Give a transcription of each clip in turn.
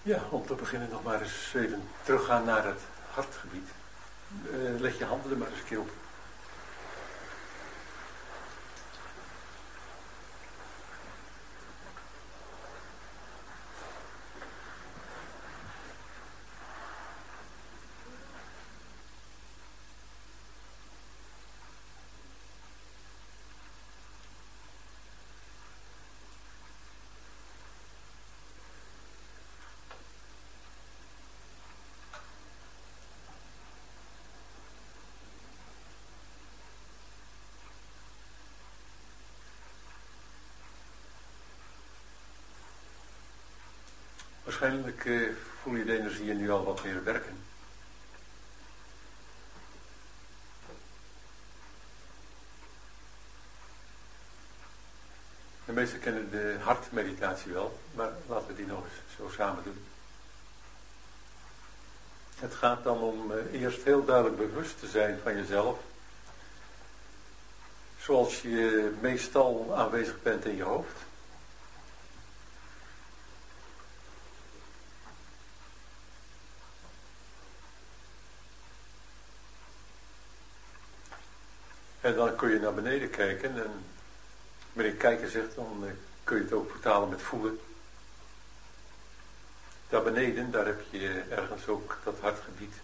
Ja, om te beginnen nog maar eens even teruggaan naar het hartgebied. Leg je handen er maar eens een keer op. Waarschijnlijk voel je de energieën nu al wat meer werken. De meesten kennen de hartmeditatie wel, maar laten we die nog eens zo samen doen. Het gaat dan om eerst heel duidelijk bewust te zijn van jezelf. Zoals je meestal aanwezig bent in je hoofd. En dan kun je naar beneden kijken en wanneer kijken zegt, dan kun je het ook vertalen met voelen. Daar beneden, daar heb je ergens ook dat hartgebied.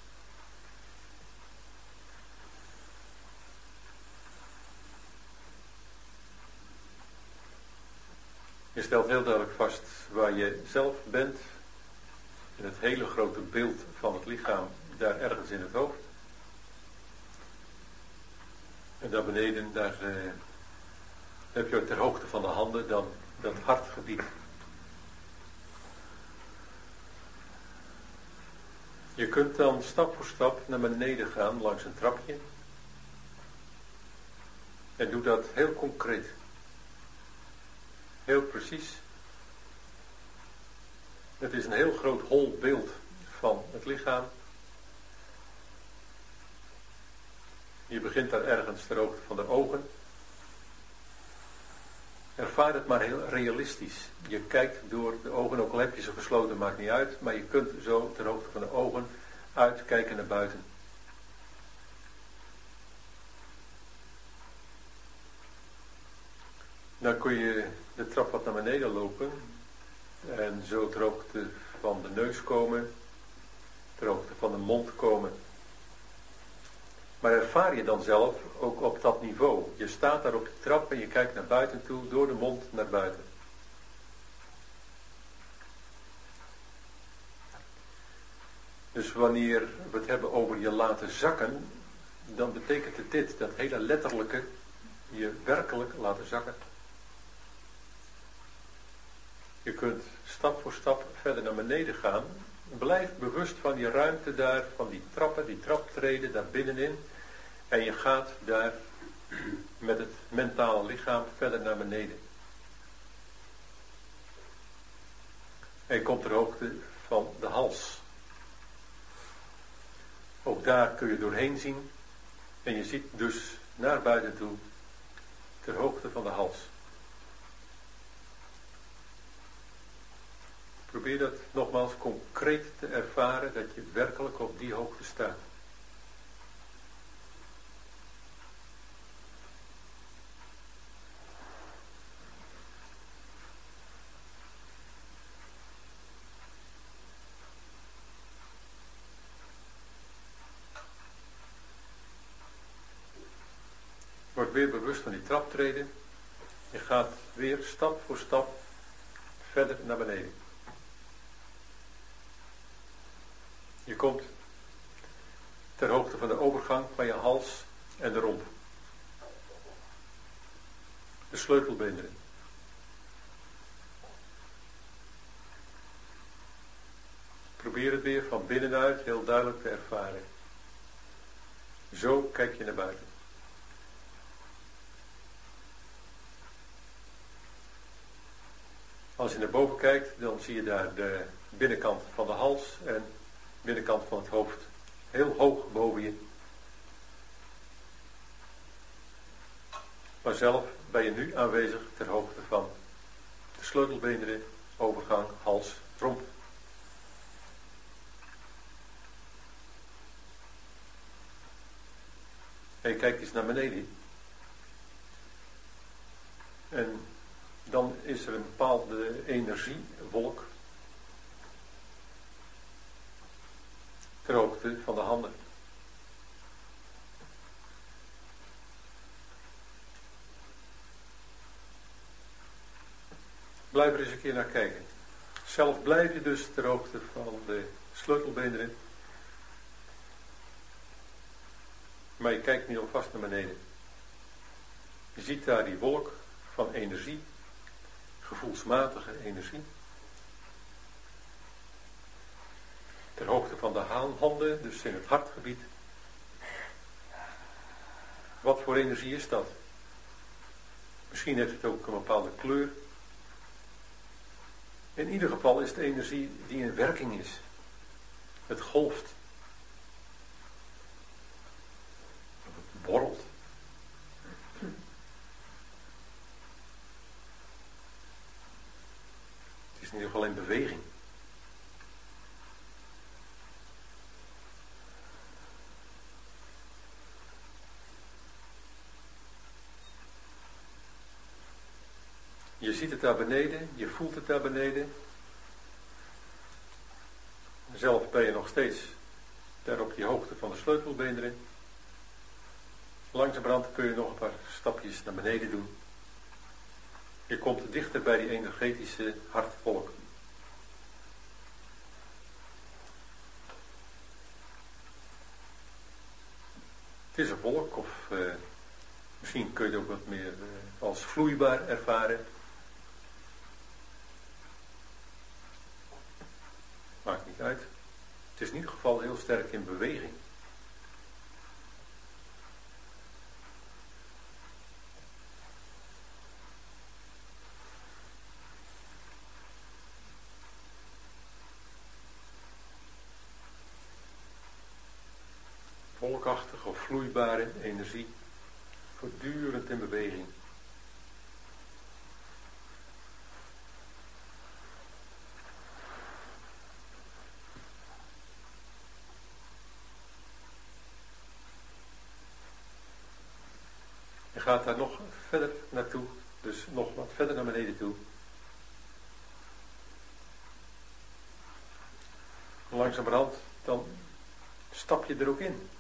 Je stelt heel duidelijk vast waar je zelf bent. In het hele grote beeld van het lichaam, daar ergens in het hoofd. En daar beneden, daar heb je ook ter hoogte van de handen dan dat hartgebied. Je kunt dan stap voor stap naar beneden gaan langs een trapje. En doe dat heel concreet. Heel precies. Het is een heel groot hol beeld van het lichaam. Je begint daar ergens ter hoogte van de ogen. Ervaar het maar heel realistisch. Je kijkt door de ogen, ook al heb je ze gesloten, maakt niet uit. Maar je kunt zo ter hoogte van de ogen uitkijken naar buiten. Dan kun je de trap wat naar beneden lopen. En zo ter hoogte van de neus komen. Ter hoogte van de mond komen. Maar ervaar je dan zelf ook op dat niveau. Je staat daar op de trap en je kijkt naar buiten toe, door de mond naar buiten. Dus wanneer we het hebben over je laten zakken, dan betekent het dit, dat hele letterlijke, je werkelijk laten zakken. Je kunt stap voor stap verder naar beneden gaan. Blijf bewust van die ruimte daar, van die trappen, die traptreden daar binnenin. En je gaat daar met het mentale lichaam verder naar beneden. En je komt ter hoogte van de hals. Ook daar kun je doorheen zien. En je ziet dus naar buiten toe ter hoogte van de hals. Probeer dat nogmaals concreet te ervaren, dat je werkelijk op die hoogte staat. Word weer bewust van die traptreden. Je gaat weer stap voor stap verder naar beneden. Je komt ter hoogte van de overgang van je hals en de romp. De sleutelbeenderen. Probeer het weer van binnenuit heel duidelijk te ervaren. Zo kijk je naar buiten. Als je naar boven kijkt, dan zie je daar de binnenkant van de hals en de binnenkant van het hoofd. Heel hoog boven je. Maar zelf ben je nu aanwezig ter hoogte van de sleutelbeenderen, overgang, hals, romp. kijkt eens naar beneden. En dan is er een bepaalde energiewolk ter hoogte van de handen. Blijf er eens een keer naar kijken. Zelf blijf je dus ter hoogte van de sleutelbeenderen. Maar je kijkt nu alvast naar beneden. Je ziet daar die wolk van energie. Gevoelsmatige energie. Ter hoogte van de handen, dus in het hartgebied. Wat voor energie is dat? Misschien heeft het ook een bepaalde kleur. In ieder geval is het energie die in werking is. Het golft. Het borrelt. Het is in ieder geval in beweging. Je ziet het daar beneden, je voelt het daar beneden. Zelf ben je nog steeds daar op die hoogte van de sleutelbeenderen. Langzamerhand kun je nog een paar stapjes naar beneden doen. Je komt dichter bij die energetische hartvolk. Het is een wolk, of misschien kun je het ook wat meer als vloeibaar ervaren. Maakt niet uit. Het is in ieder geval heel sterk in beweging. Wolkachtige of vloeibare energie. Voortdurend in beweging. Je gaat daar nog verder naartoe, dus nog wat verder naar beneden toe. Langzamerhand, dan stap je er ook in.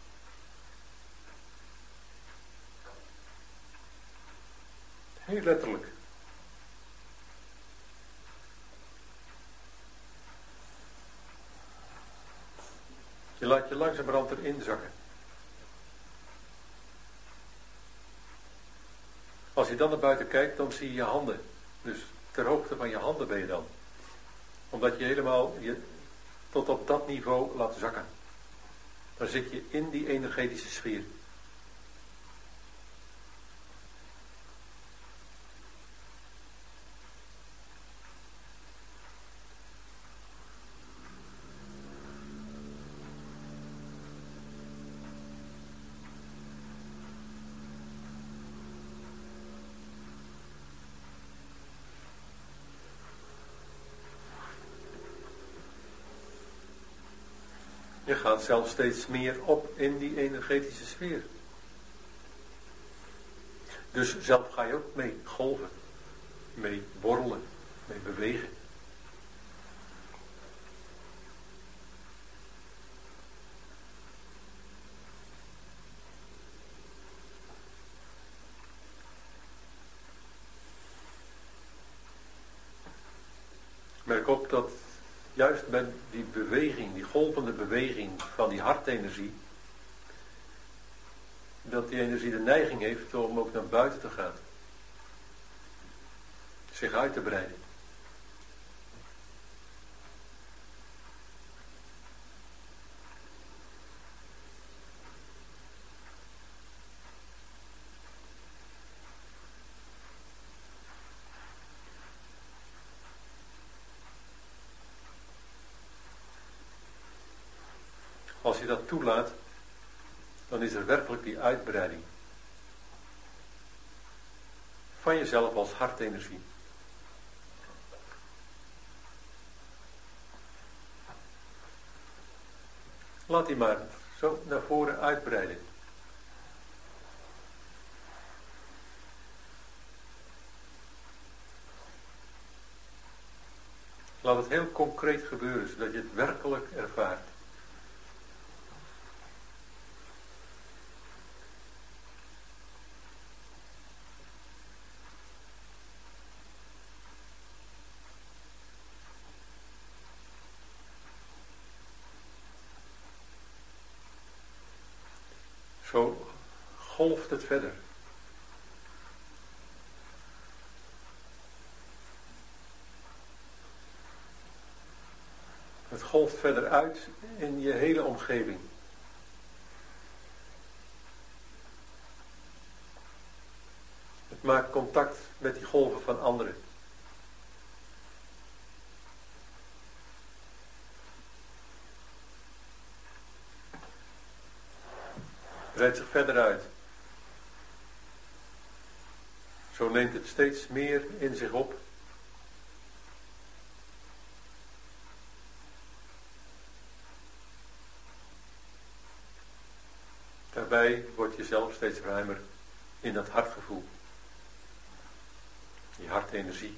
Heel letterlijk. Je laat je langzamerhand erin zakken. Als je dan naar buiten kijkt, dan zie je je handen. Dus ter hoogte van je handen ben je dan. Omdat je helemaal je tot op dat niveau laat zakken. Dan zit je in die energetische sfeer. Je gaat zelfs steeds meer op in die energetische sfeer. Dus zelf ga je ook mee golven, mee borrelen, mee bewegen. Merk op dat juist met die beweging, die golvende beweging van die hartenergie, dat die energie de neiging heeft om ook naar buiten te gaan. Zich uit te breiden. Als je dat toelaat, dan is er werkelijk die uitbreiding van jezelf als hartenergie. Laat die maar zo naar voren uitbreiden. Laat het heel concreet gebeuren, zodat je het werkelijk ervaart. Zo golft het verder. Het golft verder uit in je hele omgeving. Het maakt contact met die golven van anderen. Breidt zich verder uit. Zo neemt het steeds meer in zich op. Daarbij wordt je zelf steeds ruimer in dat hartgevoel. Die hartenergie.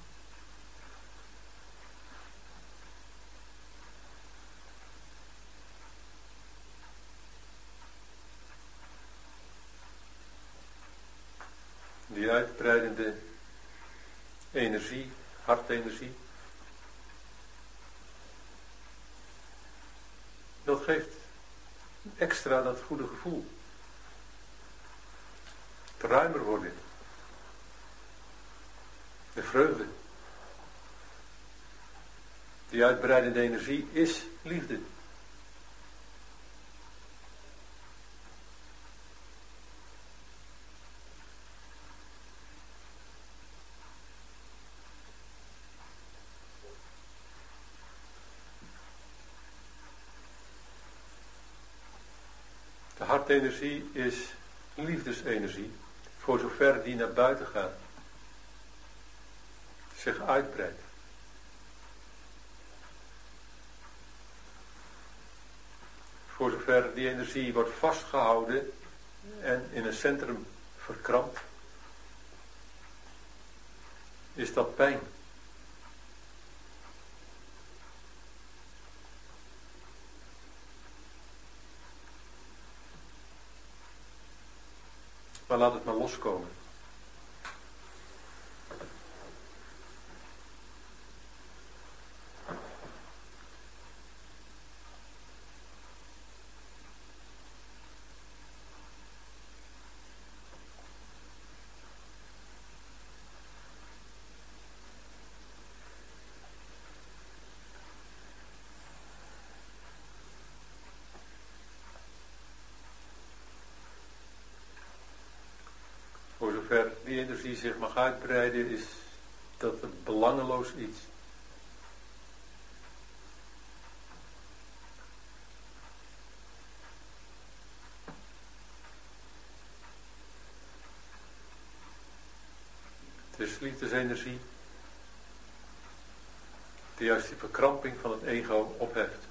Die uitbreidende energie, hartenergie. Dat geeft extra dat goede gevoel. Het ruimer worden. De vreugde. Die uitbreidende energie is liefde. De hartenergie is liefdesenergie, voor zover die naar buiten gaat, zich uitbreidt. Voor zover die energie wordt vastgehouden en in een centrum verkrampt, is dat pijn. Maar laat het maar loskomen. Voor zover die energie zich mag uitbreiden, is dat een belangeloos iets. Het is liefdesenergie die juist die verkramping van het ego opheft.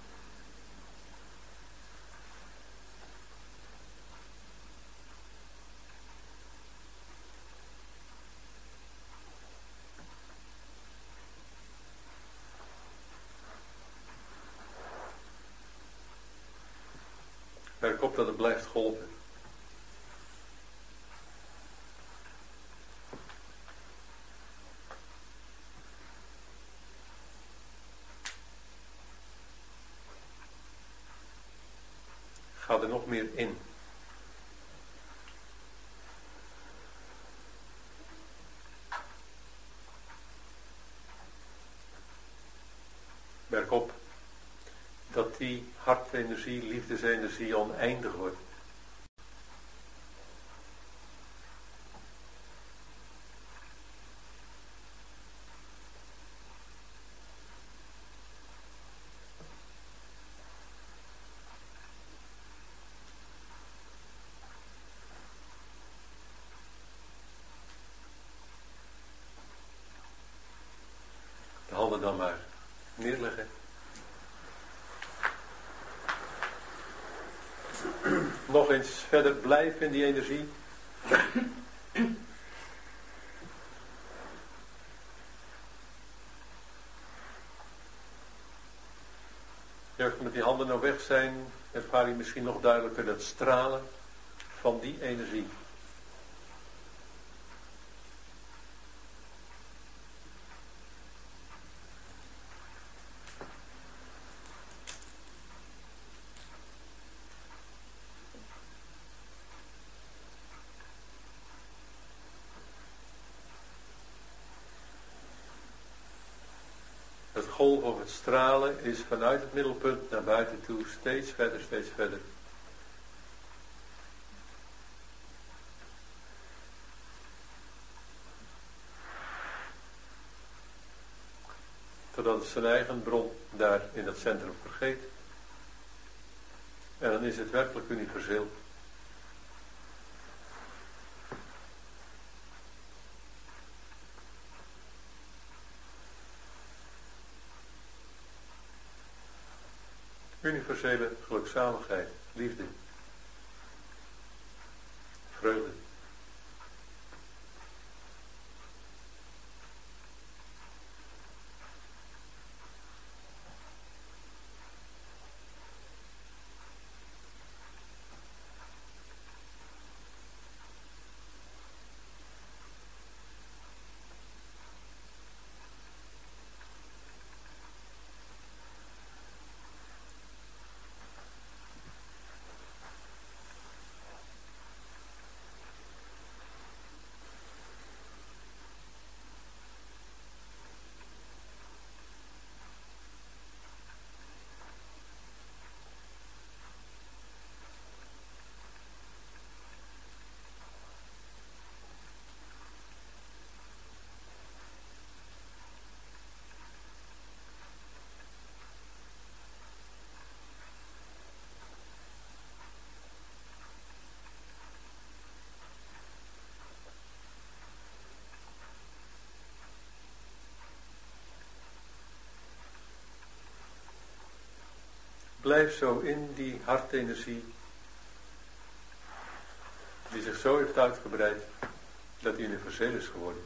Merk op dat het blijft golven. Ga er nog meer in. Merk op dat die hartenergie, liefdesenergie oneindig wordt. De handen dan maar neerleggen. Nog eens verder blijven in die energie. Ja, als we met die handen nou weg zijn, ervaar je misschien nog duidelijker dat stralen van die energie. Het golven of het stralen is vanuit het middelpunt naar buiten toe steeds verder, steeds verder. Totdat het zijn eigen bron daar in dat centrum vergeet. En dan is het werkelijk universeel. Universele gelukzaligheid, liefde, vreugde. Blijf zo in die hartenergie die zich zo heeft uitgebreid dat die universeel is geworden.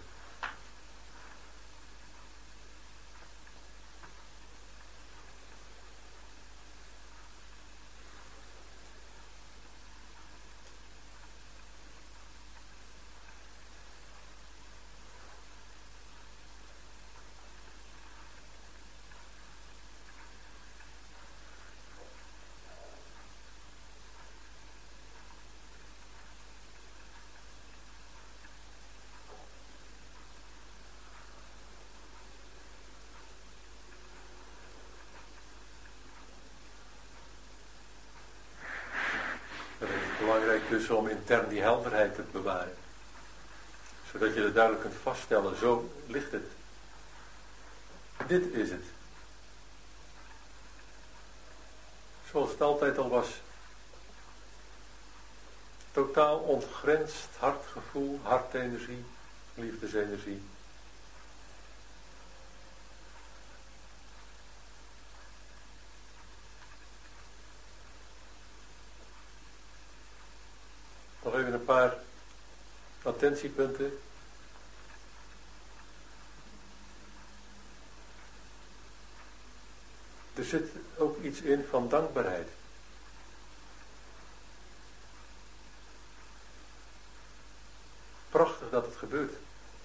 Dan is het belangrijk dus om intern die helderheid te bewaren. Zodat je het duidelijk kunt vaststellen, zo ligt het. Dit is het. Zoals het altijd al was. Totaal ontgrensd hartgevoel, hartenergie, liefdesenergie. Nog even een paar attentiepunten. Er zit ook iets in van dankbaarheid. Prachtig dat het gebeurt.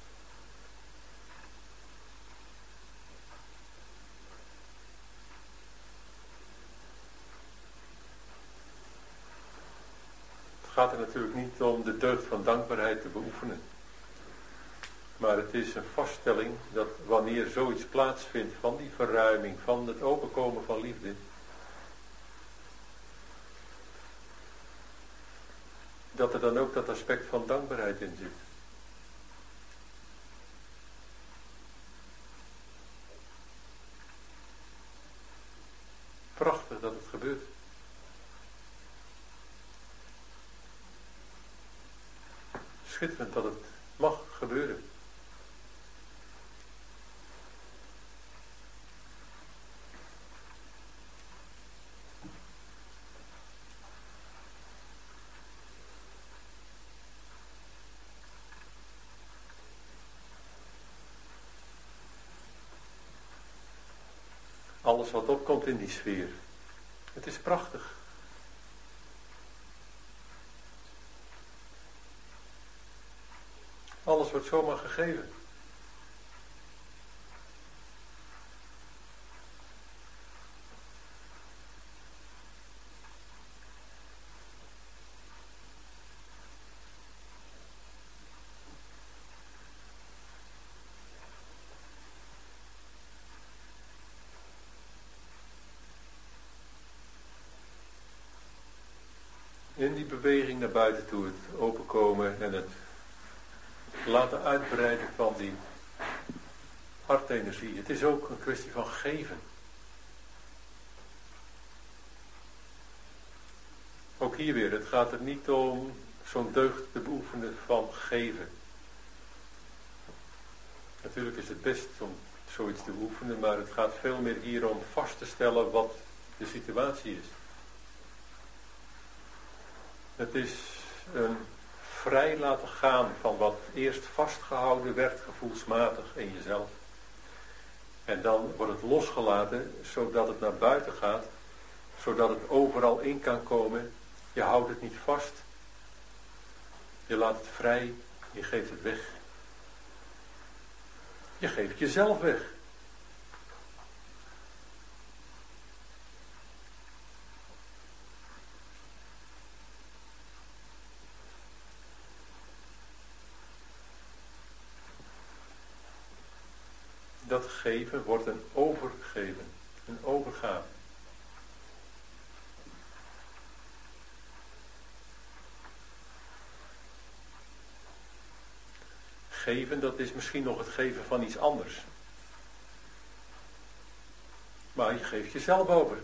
Het gaat er natuurlijk niet om de deugd van dankbaarheid te beoefenen. Maar het is een vaststelling dat wanneer zoiets plaatsvindt van die verruiming, van het openkomen van liefde, dat er dan ook dat aspect van dankbaarheid in zit. Prachtig dat het gebeurt. Schitterend dat het mag gebeuren. Alles wat opkomt in die sfeer, Het is prachtig. Alles wordt zomaar gegeven. In die beweging naar buiten toe, het openkomen en het laten uitbreiden van die hartenergie. Het is ook een kwestie van geven. Ook hier weer, het gaat er niet om zo'n deugd te beoefenen van geven. Natuurlijk is het best om zoiets te beoefenen, maar het gaat veel meer hier om vast te stellen wat de situatie is. Het is een vrij laten gaan van wat eerst vastgehouden werd, gevoelsmatig in jezelf. En dan wordt het losgelaten, zodat het naar buiten gaat, zodat het overal in kan komen. Je houdt het niet vast. Je laat het vrij, je geeft het weg. Je geeft jezelf weg. Dat geven wordt een overgeven, een overgave. Geven, dat is misschien nog het geven van iets anders. Maar je geeft jezelf over.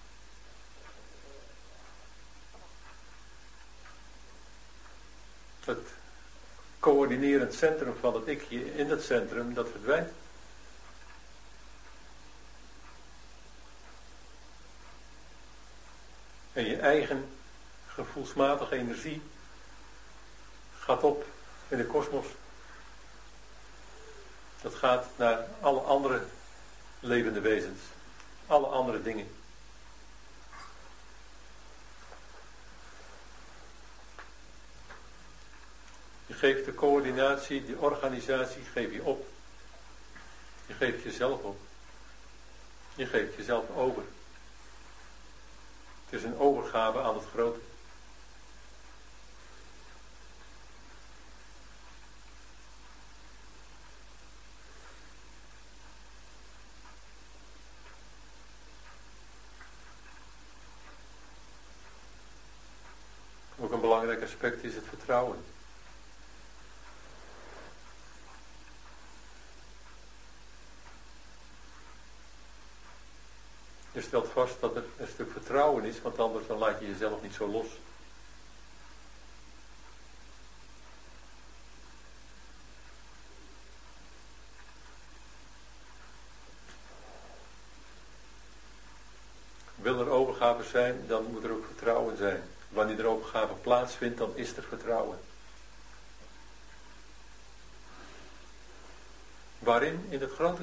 Het coördinerend centrum van het ikje in dat centrum, dat verdwijnt. En je eigen gevoelsmatige energie gaat op in de kosmos. Dat gaat naar alle andere levende wezens. Alle andere dingen. Je geeft de coördinatie, die organisatie geef je op. Je geeft jezelf op. Je geeft jezelf over. Het is een overgave aan het grote. Ook een belangrijk aspect is het vertrouwen. Je stelt vast dat er een stuk vertrouwen is, want anders dan laat je jezelf niet zo los. Wil er overgave zijn, dan moet er ook vertrouwen zijn. Wanneer er overgave plaatsvindt, dan is er vertrouwen. Waarin? In het grote.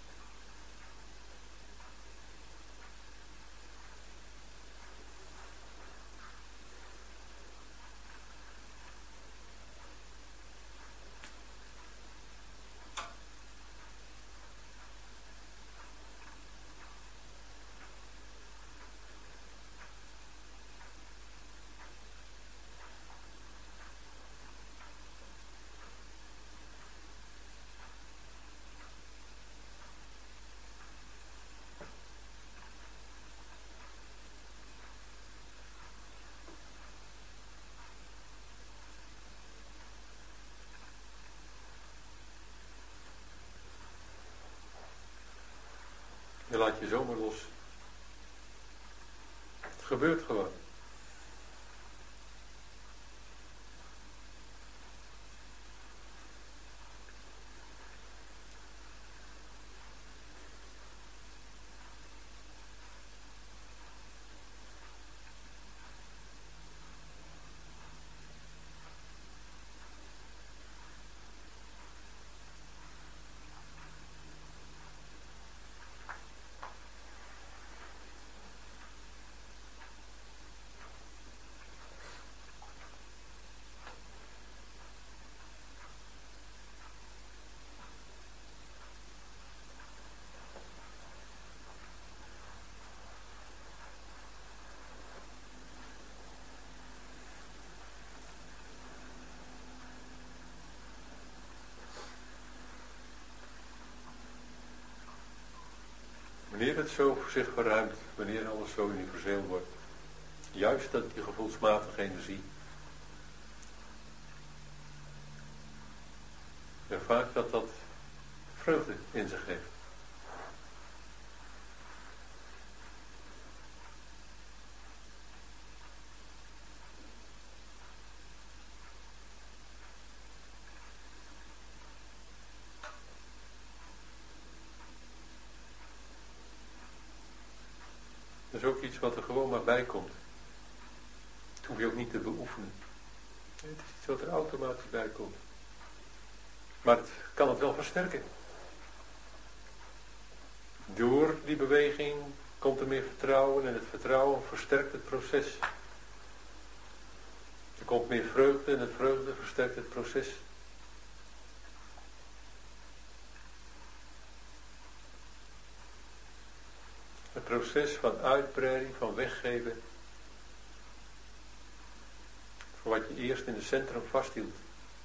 Je laat je zomaar los. Het gebeurt gewoon. Wanneer het zo voor zich verruimt, wanneer alles zo universeel wordt, juist dat die gevoelsmatige energie, vaak dat vreugde in zich heeft. Dat is ook iets wat er gewoon maar bij komt. Dat hoef je ook niet te beoefenen. Het is iets wat er automatisch bij komt. Maar het kan het wel versterken. Door die beweging komt er meer vertrouwen en het vertrouwen versterkt het proces. Er komt meer vreugde en het vreugde versterkt het proces. Het proces van uitbreiding, van weggeven, voor wat je eerst in het centrum vasthield.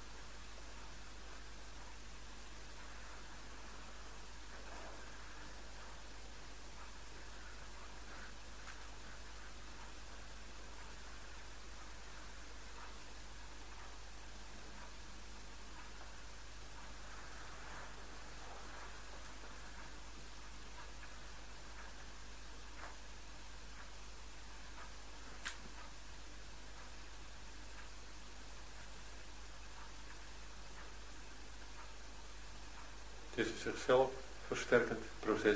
Het is een zichzelf versterkend proces.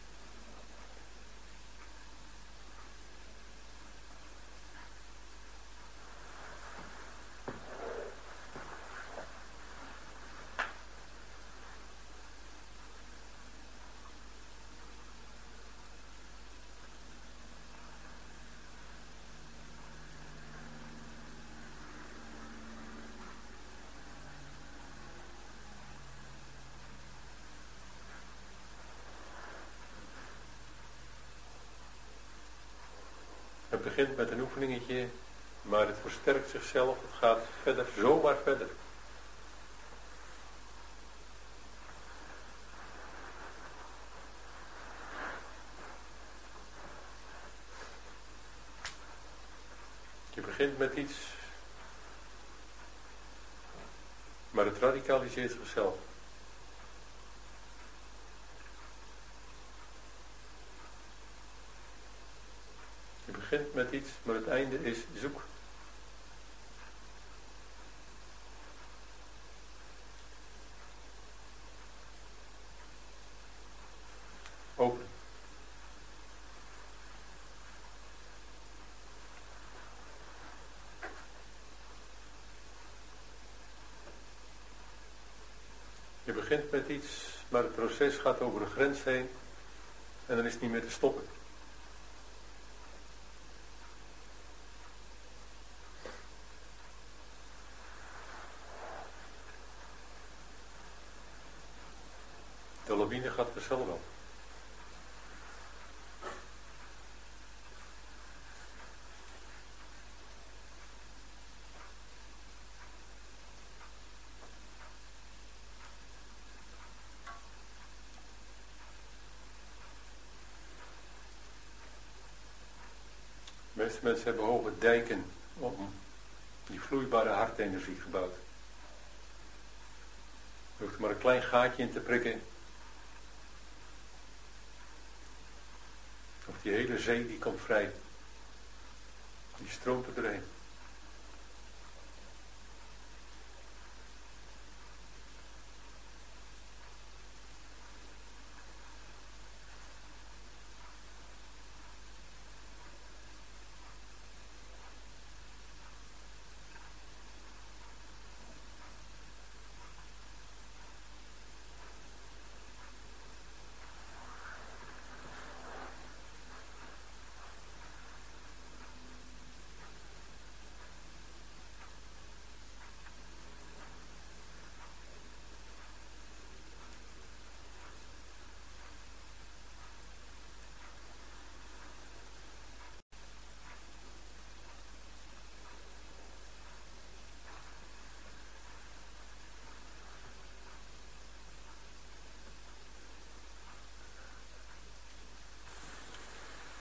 Het begint met een oefeningetje, maar het versterkt zichzelf, het gaat verder, zomaar verder. Je begint met iets, maar het radicaliseert zichzelf. Je begint met iets, maar het einde is zoek. Open. Je begint met iets, maar het proces gaat over een grens heen en dan is het niet meer te stoppen. De lawine gaat vanzelf op. De meeste mensen hebben hoge dijken om die vloeibare hartenergie gebouwd. Je hoeft er maar een klein gaatje in te prikken. Of die hele zee die komt vrij. Die stroomt er doorheen.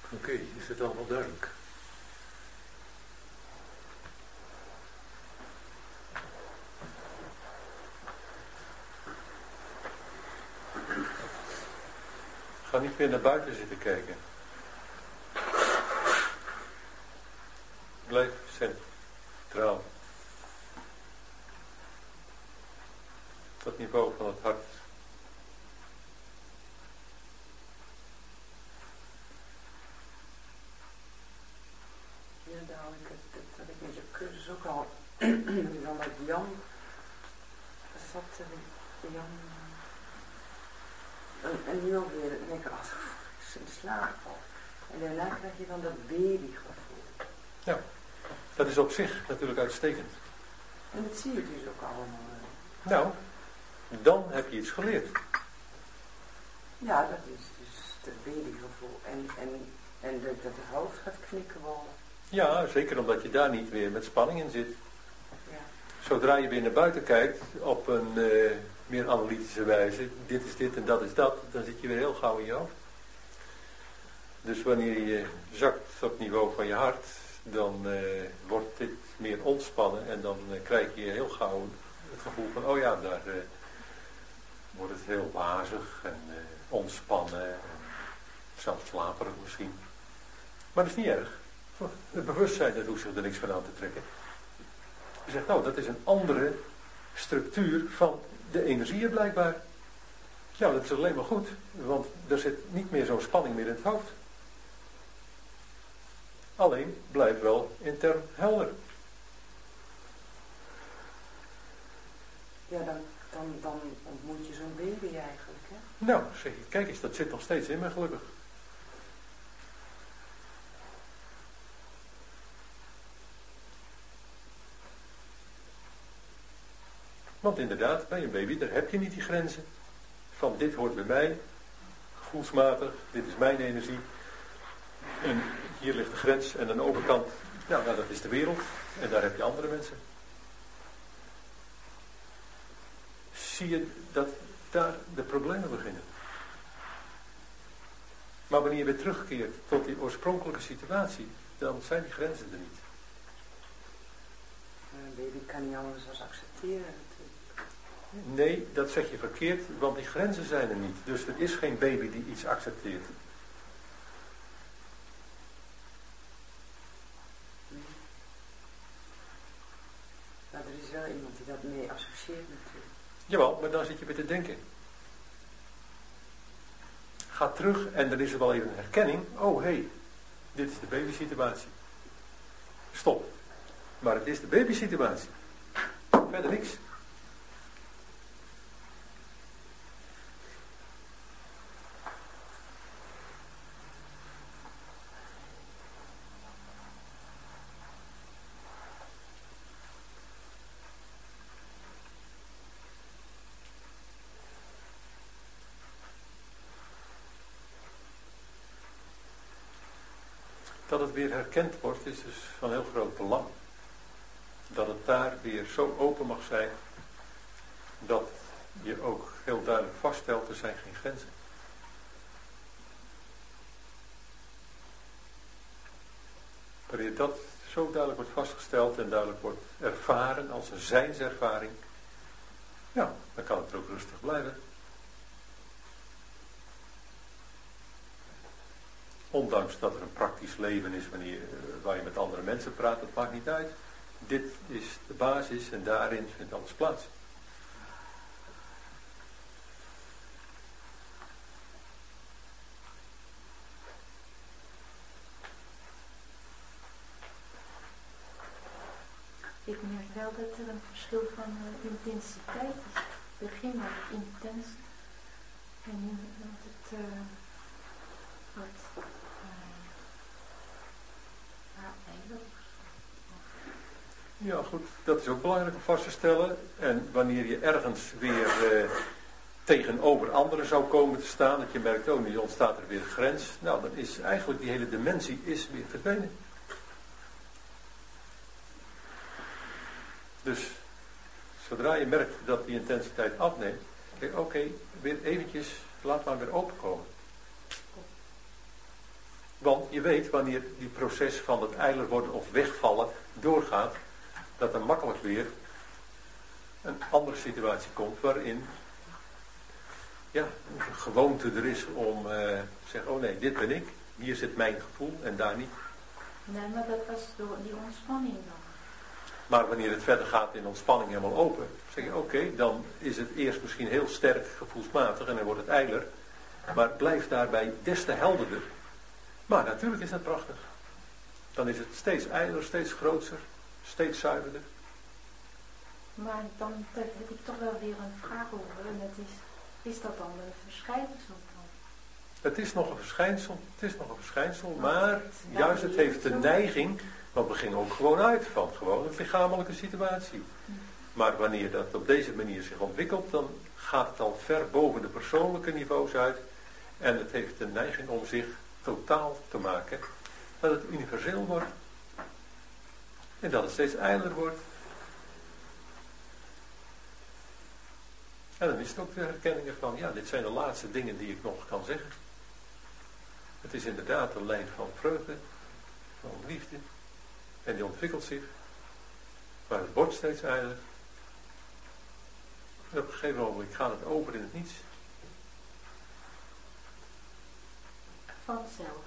Oké, is het allemaal duidelijk? Ga niet meer naar buiten zitten kijken. Blijf centraal. Dat niveau van het hart. Ja, nou, dat ik met je cursus ook al dan met Jan zat, Jan en nu ook weer, dan denk ik, als ik in slaap val. En daarna krijg je dan dat babygevoel. Ja, dat is op zich natuurlijk uitstekend. En dat zie je dus ook allemaal. Nou, dan heb je iets geleerd. Ja, dat is dus het babygevoel. En dat het hoofd gaat knikken worden. Ja, zeker omdat je daar niet weer met spanning in zit. Ja. Zodra je weer naar buiten kijkt op een meer analytische wijze, dit is dit en dat is dat, dan zit je weer heel gauw in je hoofd. Dus wanneer je zakt op het niveau van je hart, dan wordt dit meer ontspannen en dan krijg je heel gauw het gevoel van, oh ja, daar wordt het heel wazig en ontspannen en zelfs slaperig misschien. Maar dat is niet erg. Het bewustzijn, dat hoeft zich er niks van aan te trekken. Je zegt, nou, dat is een andere structuur van de energieën blijkbaar. Ja, dat is alleen maar goed, want er zit niet meer zo'n spanning meer in het hoofd. Alleen blijft wel intern helder. Ja, dan ontmoet je zo'n baby eigenlijk, hè? Nou, zeg je, kijk eens, dat zit nog steeds in me gelukkig. Want inderdaad, bij een baby, daar heb je niet die grenzen. Van dit hoort bij mij, gevoelsmatig, dit is mijn energie. En hier ligt de grens en aan de overkant, nou dat is de wereld. En daar heb je andere mensen. Zie je dat daar de problemen beginnen. Maar wanneer je weer terugkeert tot die oorspronkelijke situatie, dan zijn die grenzen er niet. Een baby kan niet anders dan accepteren natuurlijk. Nee, dat zeg je verkeerd, want die grenzen zijn er niet. Dus er is geen baby die iets accepteert. Maar er is wel iemand die dat mee associeert natuurlijk. Jawel, maar dan zit je weer te denken. Ga terug en dan is er wel even een herkenning. Oh, hé, dit is de babysituatie. Stop. Maar het is de babysituatie. Verder niks. Dat het weer herkend wordt is dus van heel groot belang. Dat het daar weer zo open mag zijn, dat je ook heel duidelijk vaststelt, er zijn geen grenzen. Wanneer dat zo duidelijk wordt vastgesteld en duidelijk wordt ervaren als een zijnservaring, ja, dan kan het er ook rustig blijven. Ondanks dat er een praktisch leven is waar je met andere mensen praat, dat maakt niet uit. Dit is de basis en daarin vindt alles plaats. Ik merk wel dat er een verschil van intensiteit is. Het begin was het intens en nu wordt het wat eigenlijk. Ja goed, dat is ook belangrijk om vast te stellen. En wanneer je ergens weer tegenover anderen zou komen te staan, dat je merkt, oh nu ontstaat er weer een grens. Nou, dan is eigenlijk die hele dimensie is weer verdwenen. Dus zodra je merkt dat die intensiteit afneemt, oké, weer eventjes, laat maar weer openkomen. Want je weet wanneer die proces van het eiler worden of wegvallen doorgaat, dat er makkelijk weer een andere situatie komt waarin ja, een gewoonte er is om te zeggen, oh nee, dit ben ik, hier zit mijn gevoel en daar niet. Nee, maar dat was door die ontspanning dan. Maar wanneer het verder gaat in ontspanning helemaal open, zeg je oké, dan is het eerst misschien heel sterk gevoelsmatig en dan wordt het eiler. Maar het blijft daarbij des te helderder. Maar natuurlijk is dat prachtig. Dan is het steeds eiler, steeds groter, steeds zuiverder. Maar dan heb ik toch wel weer een vraag over. En dat is dat dan een verschijnsel dan? Het is nog een verschijnsel, maar juist het heeft de neiging, want we gingen ook gewoon uit van gewoon een lichamelijke situatie. Maar wanneer dat op deze manier zich ontwikkelt, dan gaat het al ver boven de persoonlijke niveaus uit. En het heeft de neiging om zich totaal te maken, dat het universeel wordt. En dat het steeds eiler wordt. En dan is het ook de herkenning van, ja, dit zijn de laatste dingen die ik nog kan zeggen. Het is inderdaad een lijn van vreugde, van liefde. En die ontwikkelt zich. Maar het wordt steeds eiler. En op een gegeven moment gaat het over in het niets. Vanzelf.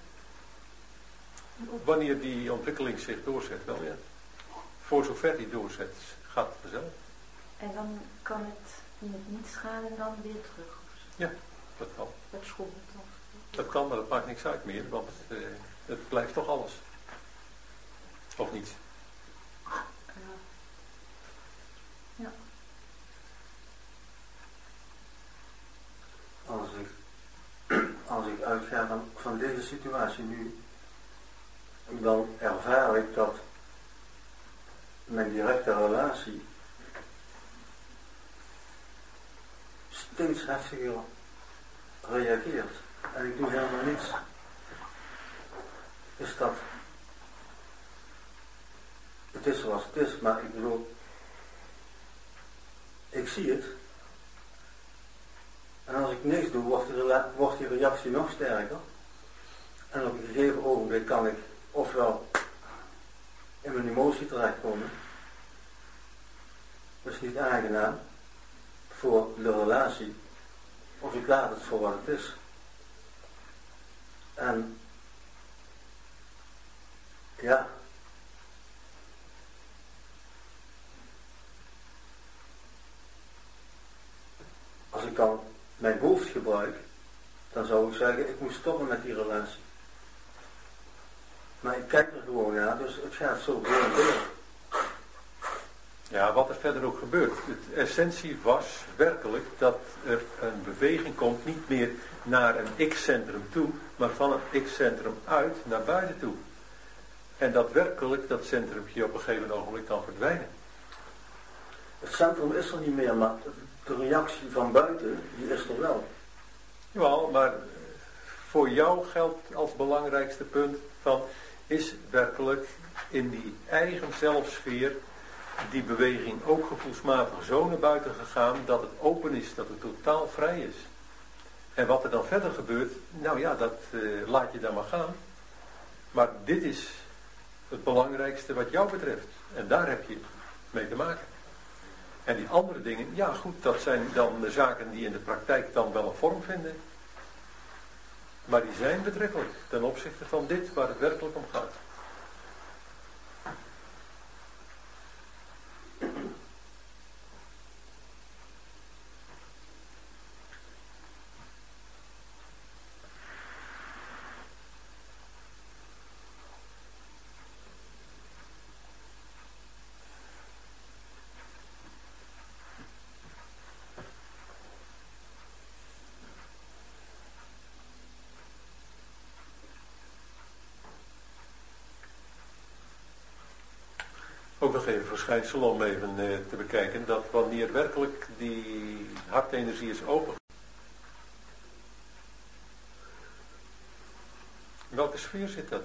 Wanneer die ontwikkeling zich doorzet, wel ja. Voor zover die doorzet, gaat het vanzelf. En dan kan het in het niets gaan en dan weer terug. Ja, dat kan. Dat schommelt dan. Dat kan, maar dat maakt niks uit meer, want het blijft toch alles. Of niet? Ja. Als ik uitga van deze situatie nu, dan ervaar ik dat mijn directe relatie steeds heftiger reageert. En ik doe helemaal niets. Is dat... Het is zoals het is, maar ik bedoel... Ik zie het. En als ik niks doe, wordt die reactie nog sterker. En op een gegeven ogenblik kan ik ofwel in mijn emotie terechtkomen. Dat is niet aangenaam voor de relatie. Of ik laat het voor wat het is. En ja. Als ik dan mijn hoofd gebruik, dan zou ik zeggen, ik moet stoppen met die relatie. Maar ik kijk er gewoon naar, dus het gaat zo door. Ja, wat er verder ook gebeurt. De essentie was werkelijk dat er een beweging komt, niet meer naar een x-centrum toe, maar van een x-centrum uit naar buiten toe. En dat werkelijk dat centrumpje op een gegeven ogenblik kan verdwijnen. Het centrum is er niet meer, maar de reactie van buiten, die is er wel. Jawel, maar voor jou geldt als belangrijkste punt van, is werkelijk in die eigen zelfsfeer die beweging ook gevoelsmatig zo naar buiten gegaan dat het open is, dat het totaal vrij is. En wat er dan verder gebeurt, nou ja, dat laat je dan maar gaan. Maar dit is het belangrijkste wat jou betreft. En daar heb je mee te maken. En die andere dingen, ja goed, dat zijn dan de zaken die in de praktijk dan wel een vorm vinden. Maar die zijn betrekkelijk ten opzichte van dit waar het werkelijk om gaat. Ook nog even verschijnsel om even te bekijken, dat wanneer werkelijk die hartenergie is open. In welke sfeer zit dat?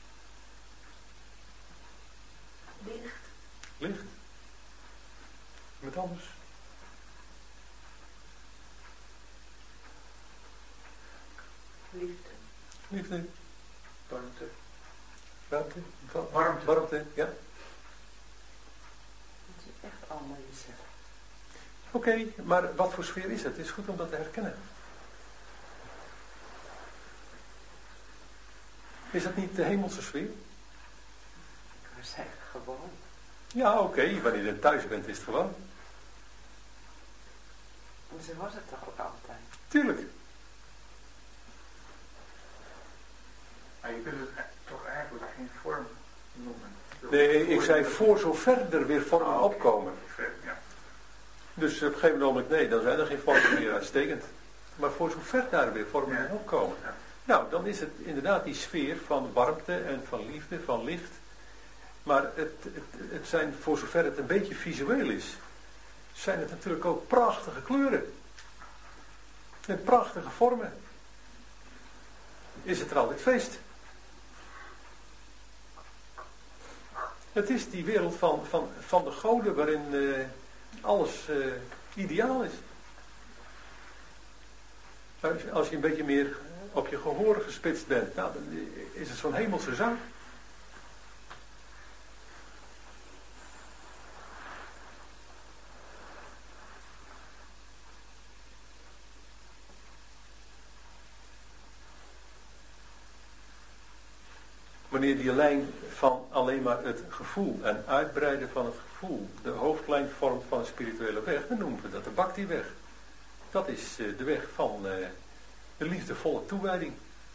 Licht. Licht. Met anders. Liefde. Liefde. Ruimte? Warmte. Ja. Dat is echt allemaal jezelf. Oké, maar wat voor sfeer is het? Het is goed om dat te herkennen. Is dat niet de hemelse sfeer? Ik wou zeggen, gewoon. Ja, oké. Wanneer je thuis bent is het gewoon. En zo was het toch ook altijd? Tuurlijk. Maar je kunt het toch eigenlijk geen vorm noemen. Nee, ik zei voor zover er weer vormen opkomen. Ja. Dus op een gegeven moment, nee, dan zijn er geen vormen meer, uitstekend. Maar voor zover daar weer vormen in opkomen. Ja. Nou, dan is het inderdaad die sfeer van warmte en van liefde, van licht. Maar het zijn, voor zover het een beetje visueel is, zijn het natuurlijk ook prachtige kleuren. En prachtige vormen. Is het er altijd feest. Het is die wereld van de goden waarin alles ideaal is. Als je een beetje meer op je gehoor gespitst bent, nou, dan is het zo'n hemelse zaak. Wanneer die lijn van alleen maar het gevoel en uitbreiden van het gevoel de hoofdlijn vormt van een spirituele weg, dan noemen we dat de Bhakti-weg. Dat is de weg van de liefdevolle toewijding.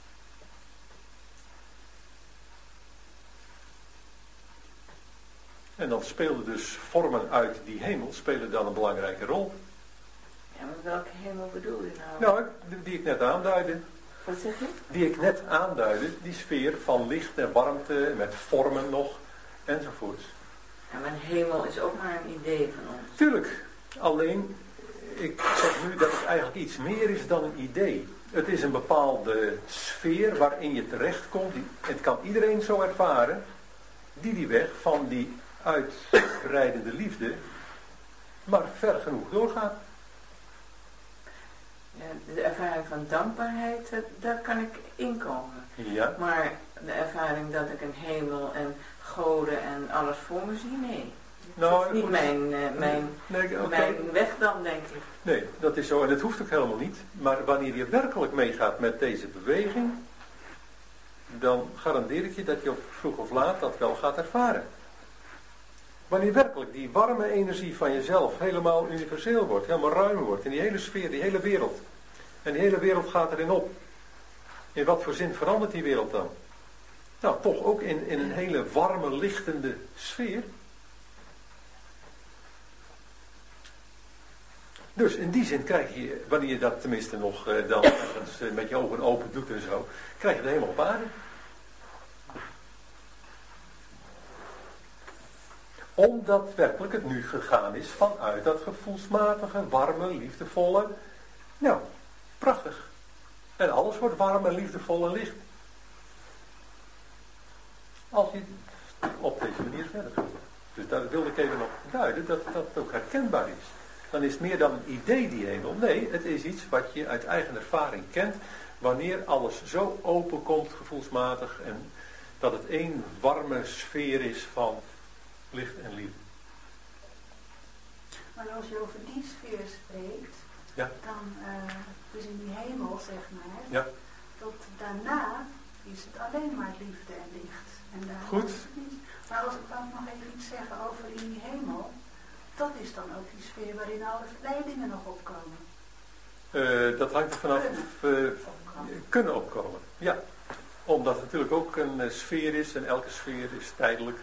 En dan speelden dus vormen uit die hemel, spelen dan een belangrijke rol. Ja, maar welke hemel bedoel je nou? Nou, die ik net aanduidde. Wat zeg je? Die ik net aanduidde, die sfeer van licht en warmte, met vormen nog, enzovoorts. Ja, maar een hemel is ook maar een idee van ons. Tuurlijk, alleen, ik zeg nu dat het eigenlijk iets meer is dan een idee. Het is een bepaalde sfeer waarin je terechtkomt. Het kan iedereen zo ervaren, die weg van die uitbreidende liefde, maar ver genoeg doorgaat. Ja, de ervaring van dankbaarheid, daar kan ik inkomen. Ja. Maar de ervaring dat ik een hemel en goden en alles voor me zie, nee. Nou, dat is niet mijn weg dan, denk ik. Nee, dat is zo. En het hoeft ook helemaal niet. Maar wanneer je werkelijk meegaat met deze beweging, dan garandeer ik je dat je op vroeg of laat dat wel gaat ervaren. Wanneer werkelijk die warme energie van jezelf helemaal universeel wordt, helemaal ruim wordt, in die hele sfeer, die hele wereld. En die hele wereld gaat erin op. In wat voor zin verandert die wereld dan? Nou, toch ook in een hele warme, lichtende sfeer. Dus in die zin krijg je, wanneer je dat tenminste nog dan ergens met je ogen open doet en zo, krijg je het helemaal op aarde. Omdat werkelijk het nu gegaan is vanuit dat gevoelsmatige, warme, liefdevolle. Nou, prachtig. En alles wordt warm en liefdevol en licht. Als je op deze manier verder gaat. Dus daar wilde ik even nog duiden dat dat ook herkenbaar is. Dan is het meer dan een idee die hemel. Nee, het is iets wat je uit eigen ervaring kent. Wanneer alles zo open komt, gevoelsmatig. En dat het één warme sfeer is van licht en liefde. Maar als je over die sfeer spreekt, Ja. dan, dus in die hemel zeg maar, Ja. tot daarna is het alleen maar liefde en licht. En daar Goed. is het niet. Maar als ik dan nog even iets zeggen over in die hemel, dat is dan ook die sfeer waarin alle verleidingen nog opkomen. Dat hangt er vanaf kunnen opkomen. Ja, omdat het natuurlijk ook een sfeer is en elke sfeer is tijdelijk.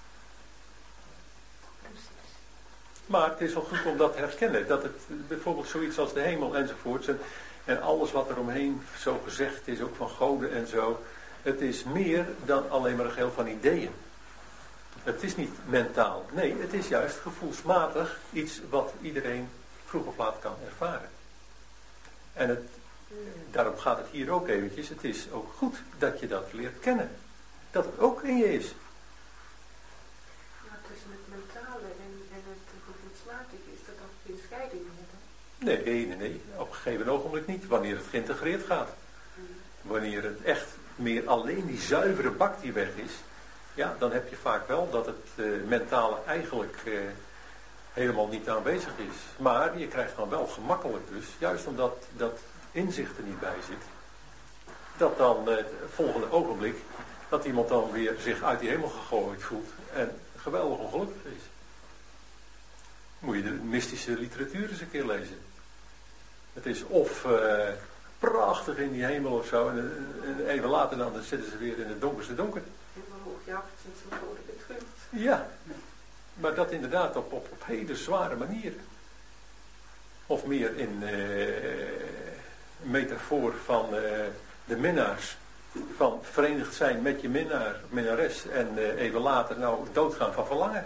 Precies. Maar het is wel goed om dat te herkennen. Dat het bijvoorbeeld zoiets als de hemel enzovoorts en alles wat er omheen zo gezegd is, ook van goden en zo. Het is meer dan alleen maar een geheel van ideeën. Het is niet mentaal. Nee, het is juist gevoelsmatig iets wat iedereen vroeg of laat kan ervaren. En daarom gaat het hier ook eventjes. Het is ook goed dat je dat leert kennen. Dat het ook in je is. Maar tussen het mentale en het gevoelsmatige is dat ook geen scheiding meer dan? Nee. Op een gegeven ogenblik niet. Wanneer het geïntegreerd gaat. Wanneer het echt meer alleen die zuivere bhakti weg is. ja, dan heb je vaak wel dat het mentale eigenlijk helemaal niet aanwezig is. Maar je krijgt dan wel gemakkelijk dus, juist omdat dat inzicht er niet bij zit, dat dan het volgende ogenblik, dat iemand dan weer zich uit die hemel gegooid voelt en geweldig ongelukkig is. Moet je de mystische literatuur eens een keer lezen. Het is of prachtig in die hemel of zo, en even later dan zitten ze weer in het donkerste donker. Helemaal hoogjacht en zo worden getrukt. Ja, maar dat inderdaad op hele zware manier. Of meer in metafoor van de minnaars. Van verenigd zijn met je minnaar, minnares en even later nou doodgaan van verlangen.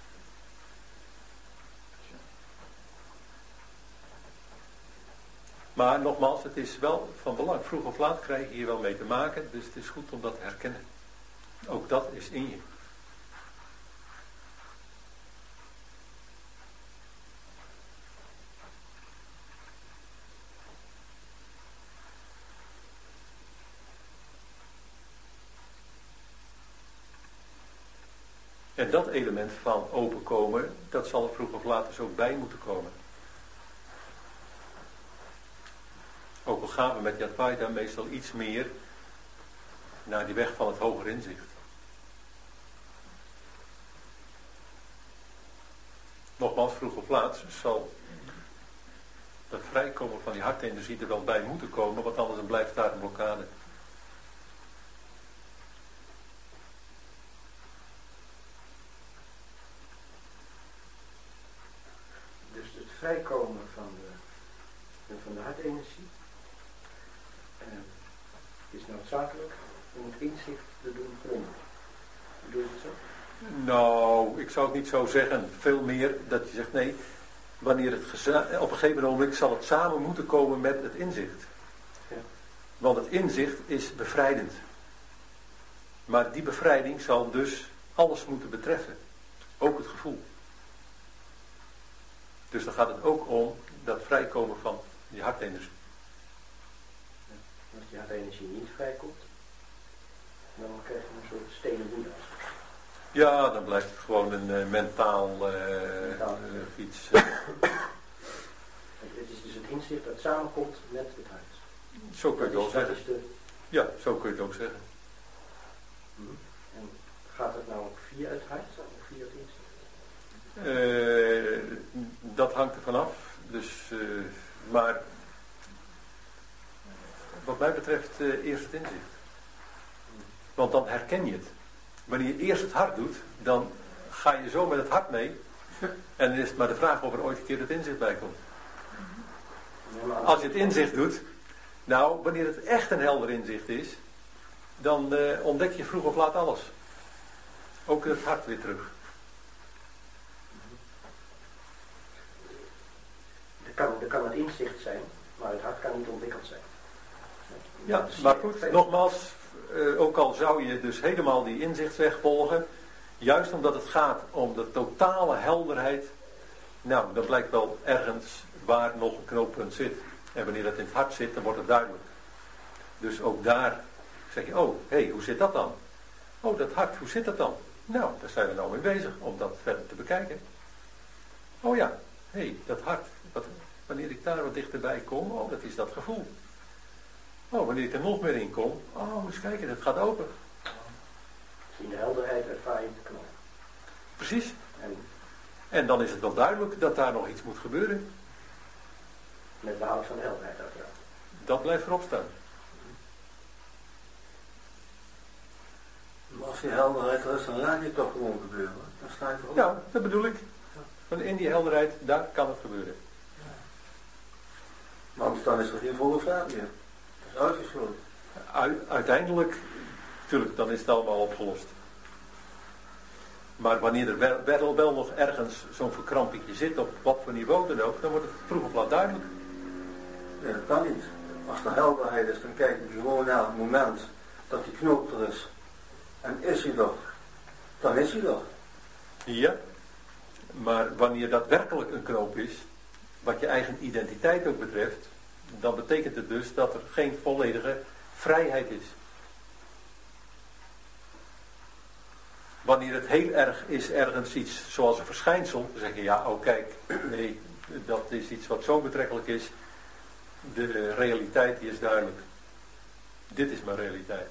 Maar nogmaals, het is wel van belang. Vroeg of laat krijg je hier wel mee te maken, dus het is goed om dat te herkennen. Ook dat is in je. En dat element van openkomen, dat zal er vroeg of laat dus ook bij moeten komen. Ook al gaan we met die Advaita meestal iets meer naar die weg van het hoger inzicht. Nogmaals, vroeg of laat zal dat vrijkomen van die hartenergie er wel bij moeten komen, want anders dan blijft daar een blokkade. Dus het vrijkomen van de hartenergie is noodzakelijk om het inzicht te doen gronden. Bedoel je het zo? Nou, ik zou het niet zo zeggen. Veel meer dat je zegt nee, wanneer het op een gegeven moment zal het samen moeten komen met het inzicht. Ja. Want het inzicht is bevrijdend. Maar die bevrijding zal dus alles moeten betreffen. Ook het gevoel. Dus dan gaat het ook om dat vrijkomen van die hartenergie. Als die hartenergie niet vrijkomt, dan krijg je een soort stenen boeddha. Ja, dan blijft het gewoon een mentaal iets. Het is dus het inzicht dat samenkomt met het hart. Zo kun je het ook zeggen. De... Ja, zo kun je het ook zeggen. En gaat het nou ook via het hart of via het inzicht? Dat hangt er vanaf. Dus, maar wat mij betreft eerst het inzicht. Want dan herken je het. Wanneer je eerst het hart doet, dan ga je zo met het hart mee. En dan is het maar de vraag of er ooit een keer het inzicht bij komt. Als je het inzicht doet, nou, wanneer het echt een helder inzicht is, dan ontdek je vroeg of laat alles. Ook het hart weer terug. Er kan het inzicht zijn, maar het hart kan niet ontwikkeld zijn. Ja, maar goed, nogmaals, ook al zou je dus helemaal die inzichtsweg volgen, juist omdat het gaat om de totale helderheid, nou, dan blijkt wel ergens waar nog een knooppunt zit. En wanneer dat in het hart zit, dan wordt het duidelijk. Dus ook daar zeg je, oh, hé, hoe zit dat dan? Oh, dat hart, hoe zit dat dan? Nou, daar zijn we nou mee bezig om dat verder te bekijken. Oh ja, hé, dat hart, wanneer ik daar wat dichterbij kom, oh, dat is dat gevoel. Oh, wanneer ik er nog meer in kom, oh, eens kijken, het gaat open. In de helderheid ervaar je de knop. Precies. En dan is het wel duidelijk dat daar nog iets moet gebeuren. Met behoud van de helderheid uiteraard. Dat blijft erop staan. Maar als die helderheid er is, dan laat je het toch gewoon gebeuren. Dan sta je erop. Ja, dat bedoel ik. Want in die helderheid, daar kan het gebeuren. Maar anders dan is er geen volle vraag meer. Dat is uitgesloten. Uiteindelijk, natuurlijk, dan is het allemaal opgelost. Maar wanneer er wel nog ergens zo'n verkramping zit, op wat voor niveau dan ook, dan wordt het vroeg of laat duidelijk. Nee, dat kan niet. Als er helderheid is, dan kijk je gewoon naar het moment dat die knoop er is. En is hij er, dan is hij er. Ja, maar wanneer dat werkelijk een knoop is, wat je eigen identiteit ook betreft, dan betekent het dus dat er geen volledige vrijheid is. wanneer het heel erg is, ergens iets zoals een verschijnsel, dan zeg je ja, oh kijk, nee, dat is iets wat zo betrekkelijk is. De realiteit die is duidelijk. Dit is mijn realiteit.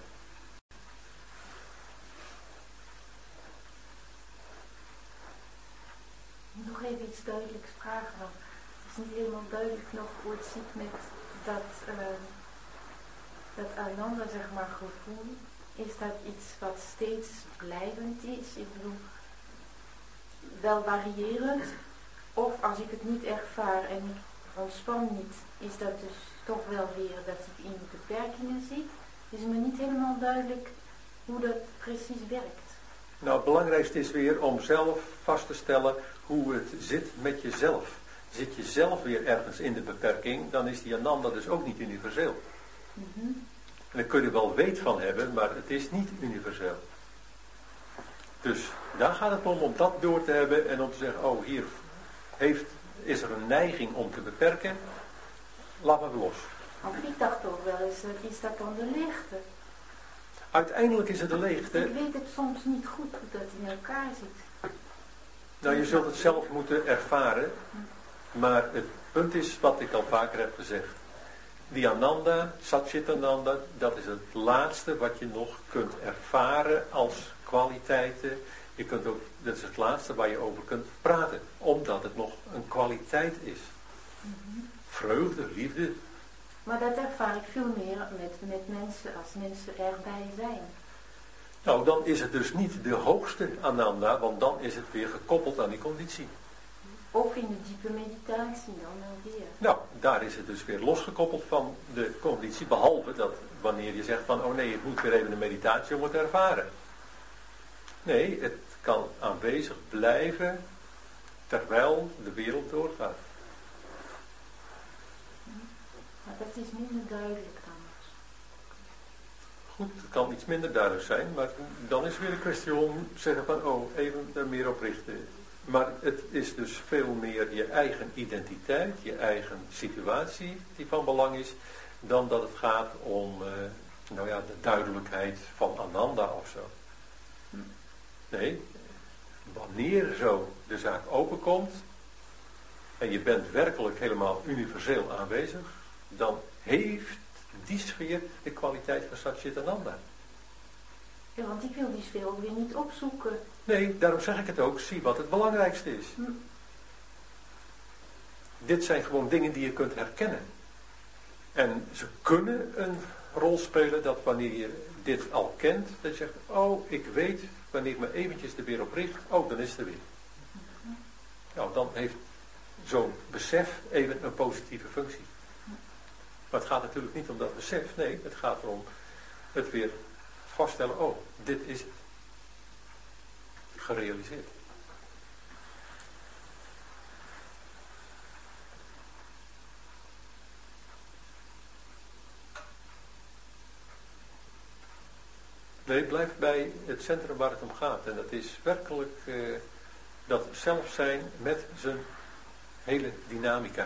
Nog even iets duidelijks vragen, want het is niet helemaal duidelijk nog hoe het zit met dat Ananda, zeg maar, gevoel. Is dat iets wat steeds blijvend is? Ik bedoel, wel variërend. Of als ik het niet ervaar en ik ontspan niet, is dat dus toch wel weer dat ik in beperkingen zit. Is me niet helemaal duidelijk hoe dat precies werkt. Nou, het belangrijkste is weer om zelf vast te stellen hoe het zit met jezelf. Zit je zelf weer ergens in de beperking, dan is die Ananda dus ook niet universeel. Mm-hmm. En daar kun je wel weet van hebben, maar het is niet universeel. Dus daar gaat het om dat door te hebben en om te zeggen, oh hier is er een neiging om te beperken, laat maar los. Want ik dacht toch wel eens, is dat dan de leegte? Uiteindelijk is het de leegte. Ik weet het soms niet goed hoe dat in elkaar zit. Nou, je zult het zelf moeten ervaren, maar het punt is wat ik al vaker heb gezegd. Die Ananda, Satchitananda, dat is het laatste wat je nog kunt ervaren als kwaliteiten. Je kunt ook, dat is het laatste waar je over kunt praten, omdat het nog een kwaliteit is. Vreugde, liefde. Maar dat ervaar ik veel meer met mensen als mensen erbij zijn. Nou, dan is het dus niet de hoogste Ananda, want dan is het weer gekoppeld aan die conditie. Of in de diepe meditatie dan wel weer. Nou, daar is het dus weer losgekoppeld van de conditie, behalve dat wanneer je zegt van, oh nee, het moet weer even een meditatie om het te ervaren. Nee, het kan aanwezig blijven terwijl de wereld doorgaat. Maar dat is minder duidelijk dan. Goed, het kan iets minder duidelijk zijn, maar dan is weer een kwestie om te zeggen van, oh, even er meer op richten. Maar het is dus veel meer je eigen identiteit, je eigen situatie die van belang is, dan dat het gaat om de duidelijkheid van Ananda of zo. Nee, wanneer zo de zaak openkomt en je bent werkelijk helemaal universeel aanwezig, dan heeft die sfeer de kwaliteit van Satchitananda. Ja, want ik wil die sfeer ook weer niet opzoeken. Nee, daarom zeg ik het ook. Zie wat het belangrijkste is. Dit zijn gewoon dingen die je kunt herkennen. En ze kunnen een rol spelen dat wanneer je dit al kent, dat je zegt, oh, ik weet, wanneer ik me eventjes er weer op richt, oh, dan is het er weer. Nou, dan heeft zo'n besef even een positieve functie. Maar het gaat natuurlijk niet om dat besef, nee, het gaat erom het weer vaststellen, oh, dit is het. Gerealiseerd. Nee, blijf bij het centrum waar het om gaat. En dat is werkelijk dat zelf zijn met zijn hele dynamica.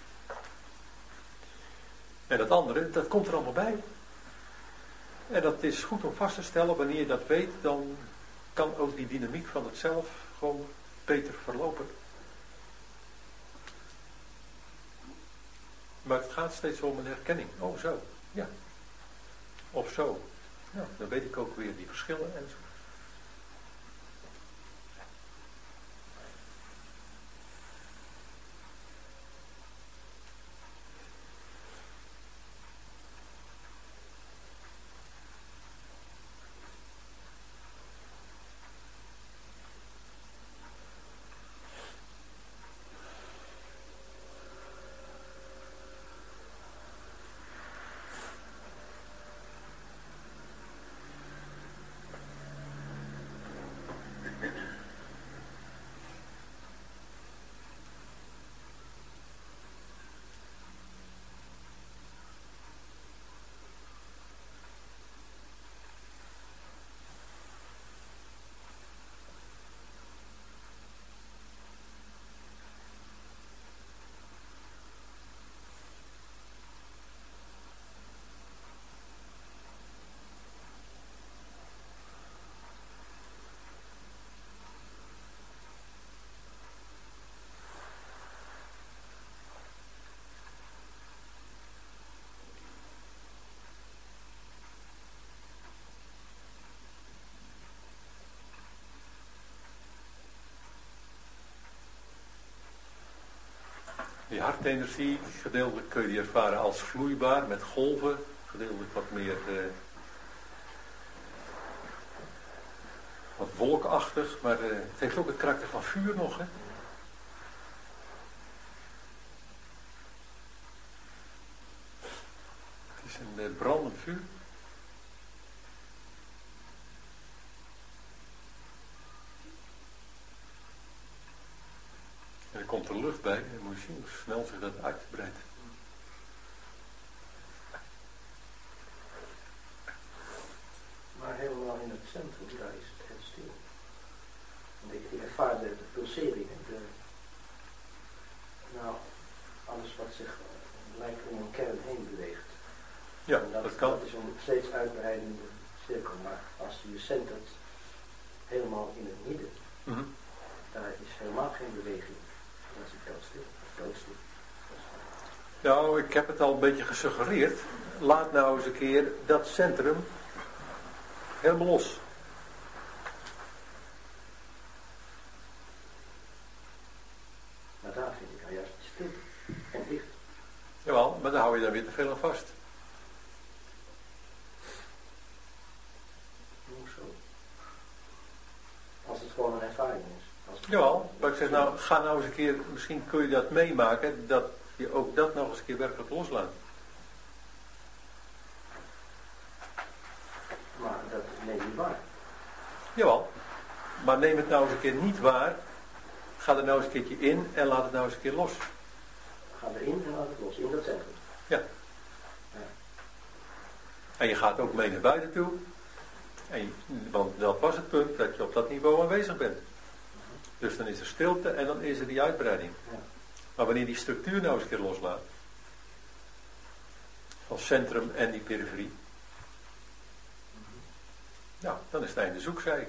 En dat andere, dat komt er allemaal bij. En dat is goed om vast te stellen. Wanneer je dat weet, dan kan ook die dynamiek van het zelf gewoon beter verlopen. Maar het gaat steeds om een herkenning. Oh, zo. Ja. Of zo. Nou, dan weet ik ook weer die verschillen en zo. warmte-energie. Gedeeltelijk kun je die ervaren als vloeibaar met golven. Gedeeltelijk wat meer wat wolkachtig. Maar het heeft ook het karakter van vuur nog. Hè? Het is een brandend vuur. En er komt er lucht bij en dan moet je zien hoe snel zich dat uitbreidt. Maar helemaal in het centrum, daar is het heel stil. Want ik ervaar de pulseringen, alles wat zich lijkt om een kern heen beweegt. Ja, en dat kan. Dat is een steeds uitbreidende cirkel, maar als je je centert helemaal in het midden, daar is helemaal geen beweging. Dat is doodstil. Nou, ik heb het al een beetje gesuggereerd. Laat nou eens een keer dat centrum helemaal los. Maar daar vind ik nou juist stil en dicht. Jawel, maar dan hou je daar weer te veel aan vast. Hoezo? Als het gewoon een ervaring is. Jawel, maar ik zeg nou, ga nou eens een keer, misschien kun je dat meemaken, dat je ook dat nog eens een keer werkelijk loslaat. Maar dat neem je waar. Jawel, maar neem het nou eens een keer niet waar. Ga er nou eens een keertje in en laat het nou eens een keer los. Ga erin en laat het los, in dat centrum. Ja. En je gaat ook mee naar buiten toe. Want dat was het punt, dat je op dat niveau aanwezig bent. Dus dan is er stilte en dan is er die uitbreiding. Ja. Maar wanneer die structuur nou eens een keer loslaat, van centrum en die periferie, nou, dan is het einde zoek, zei ik.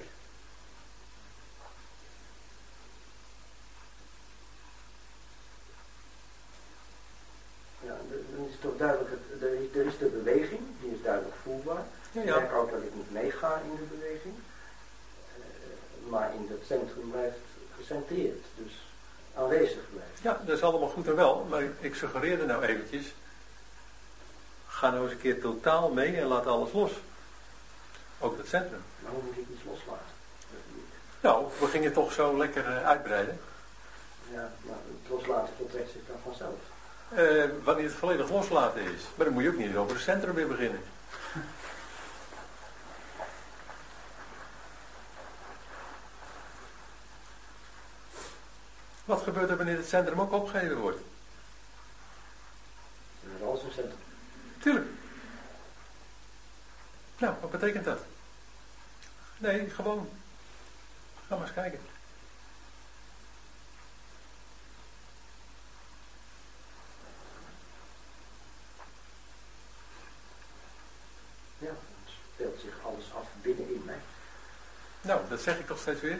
Ja, dan is het toch duidelijk, er is de beweging, die is duidelijk voelbaar. Ja. Ik merk ook dat ik niet meega in de beweging. Maar in het centrum blijft gecentreerd, dus aanwezig blijft. Ja, dat is allemaal goed en wel, maar ik suggereerde nou eventjes, ga nou eens een keer totaal mee en laat alles los. Ook het centrum. Maar hoe moet ik iets loslaten? Nou, we gingen toch zo lekker uitbreiden. Ja, maar het loslaten voltrekt zich dan vanzelf. Wanneer het volledig loslaten is. Maar dan moet je ook niet over het centrum weer beginnen. Wat gebeurt er wanneer het centrum ook opgegeven wordt? Er is alles een centrum. Tuurlijk. Nou, wat betekent dat? Nee, gewoon. Ga maar eens kijken. Ja, dan speelt zich alles af binnenin mij. Nou, dat zeg ik toch steeds weer.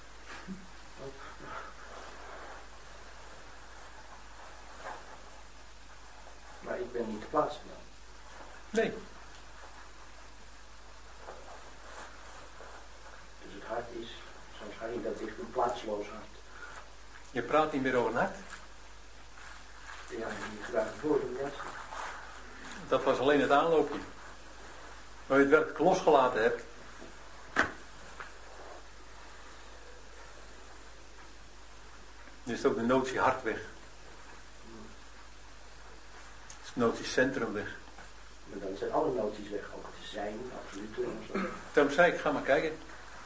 Maar ik ben niet te plaatsen dan. Nee. Dus het hart is, zoals Harry dat zegt, een plaatsloos hart. Je praat niet meer over een hart. Ja, je gebruikt het woord om net. Dat was alleen het aanloopje. Maar je het werkelijk losgelaten hebt. Dan is ook de notie hart weg. Is de notie centrum weg. Maar dan zijn alle noties weg, ook het zijn, absoluut en zo. Daarom zei ik, ga maar kijken.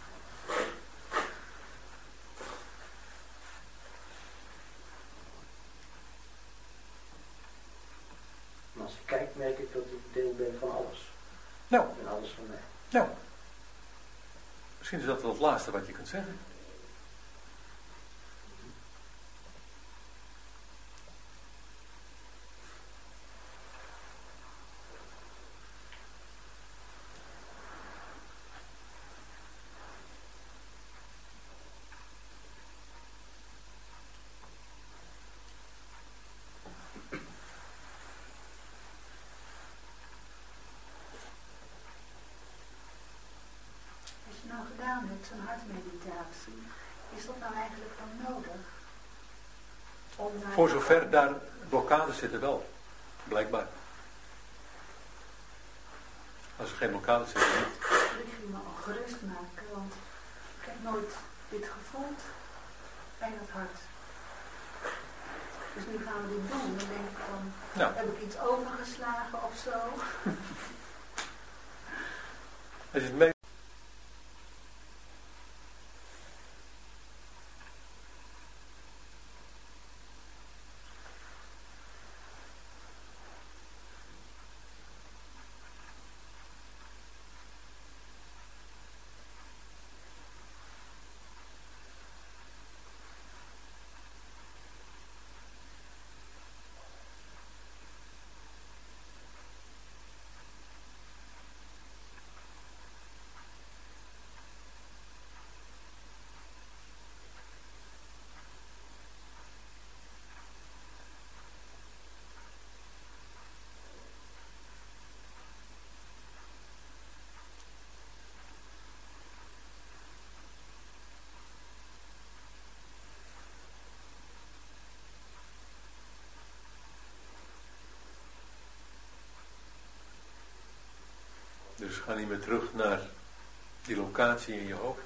Maar als ik kijk, merk ik dat ik deel ben van alles. Nou. En alles van mij. Nou. Misschien is dat wel het laatste wat je kunt zeggen. Als je nou gedaan hebt, zo'n hartmeditatie, is dat nou eigenlijk dan nodig? omdraaien. Voor zover daar blokkades zitten wel. Blijkbaar. Als er geen blokkades zitten, niet. Ik ging me al gerust maken, want ik heb nooit dit gevoeld bij dat hart. Dus nu gaan we dit doen. Dan denk ik van, Nou. heb ik iets overgeslagen of zo? Als je het mee... Dus ga niet meer terug naar die locatie in je hoofd.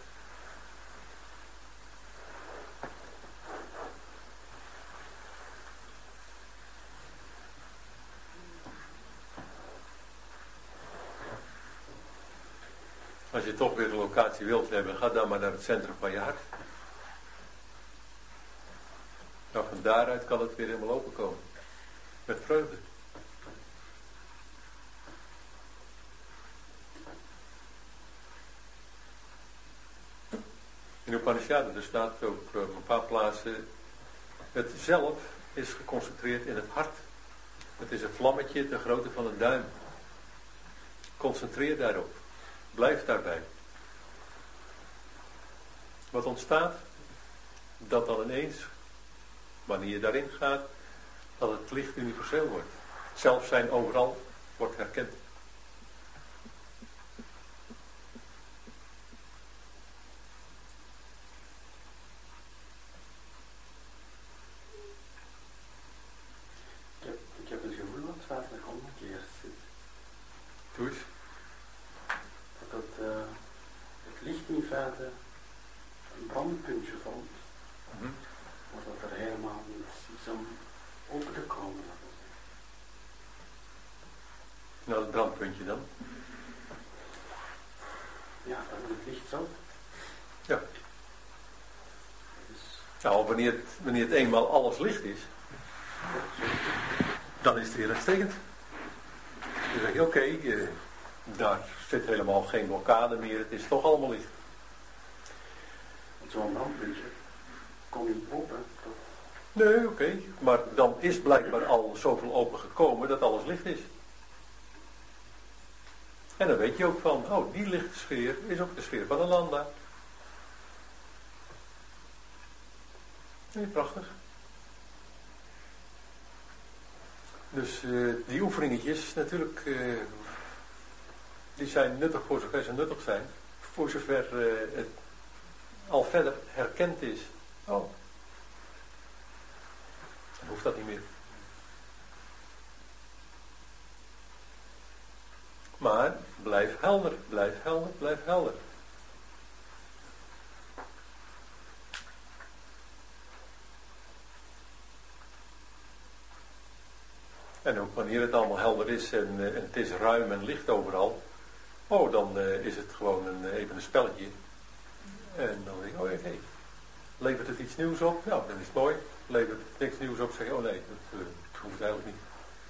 Als je toch weer een locatie wilt hebben, ga dan maar naar het centrum van je hart. Nou, van daaruit kan het weer helemaal openkomen. Met vreugde. In de Upanishaden, er staat ook op een paar plaatsen, het zelf is geconcentreerd in het hart. Het is een vlammetje ter grootte van een duim. Concentreer daarop. Blijf daarbij. Wat ontstaat, dat dan ineens, wanneer je daarin gaat, dat het licht universeel wordt. Zelf zijn overal wordt herkend. Ik heb het gevoel dat het feitelijk omgekeerd zit. Doe eens. Dat het licht in feite een brandpuntje vond, maar dat er helemaal iets om open te komen. Nou, het brandpuntje dan. Ja, dat is het licht zelf. Ja. Dus, Nou, wanneer het eenmaal alles licht is, dan is het weer uitstekend. Dan zeg je, oké, daar zit helemaal geen blokkade meer, het is toch allemaal licht. want zo'n brandpuntje kon niet open. Nee, oké, maar dan is blijkbaar al zoveel open gekomen dat alles licht is. En dan weet je ook van, oh, die lichte sfeer is ook de sfeer van een landa. Nee, prachtig. Dus die oefeningetjes natuurlijk, die zijn nuttig voor zover ze nuttig zijn. Voor zover het al verder herkend is. Oh, dan hoeft dat niet meer. Maar blijf helder, blijf helder, blijf helder. En ook wanneer het allemaal helder is en het is ruim en licht overal. Oh, dan is het gewoon even een spelletje. En dan denk ik, oh oké. Levert het iets nieuws op? Nou, dan is het mooi. Levert het niks nieuws op? Zeg je, oh nee, dat hoeft eigenlijk niet.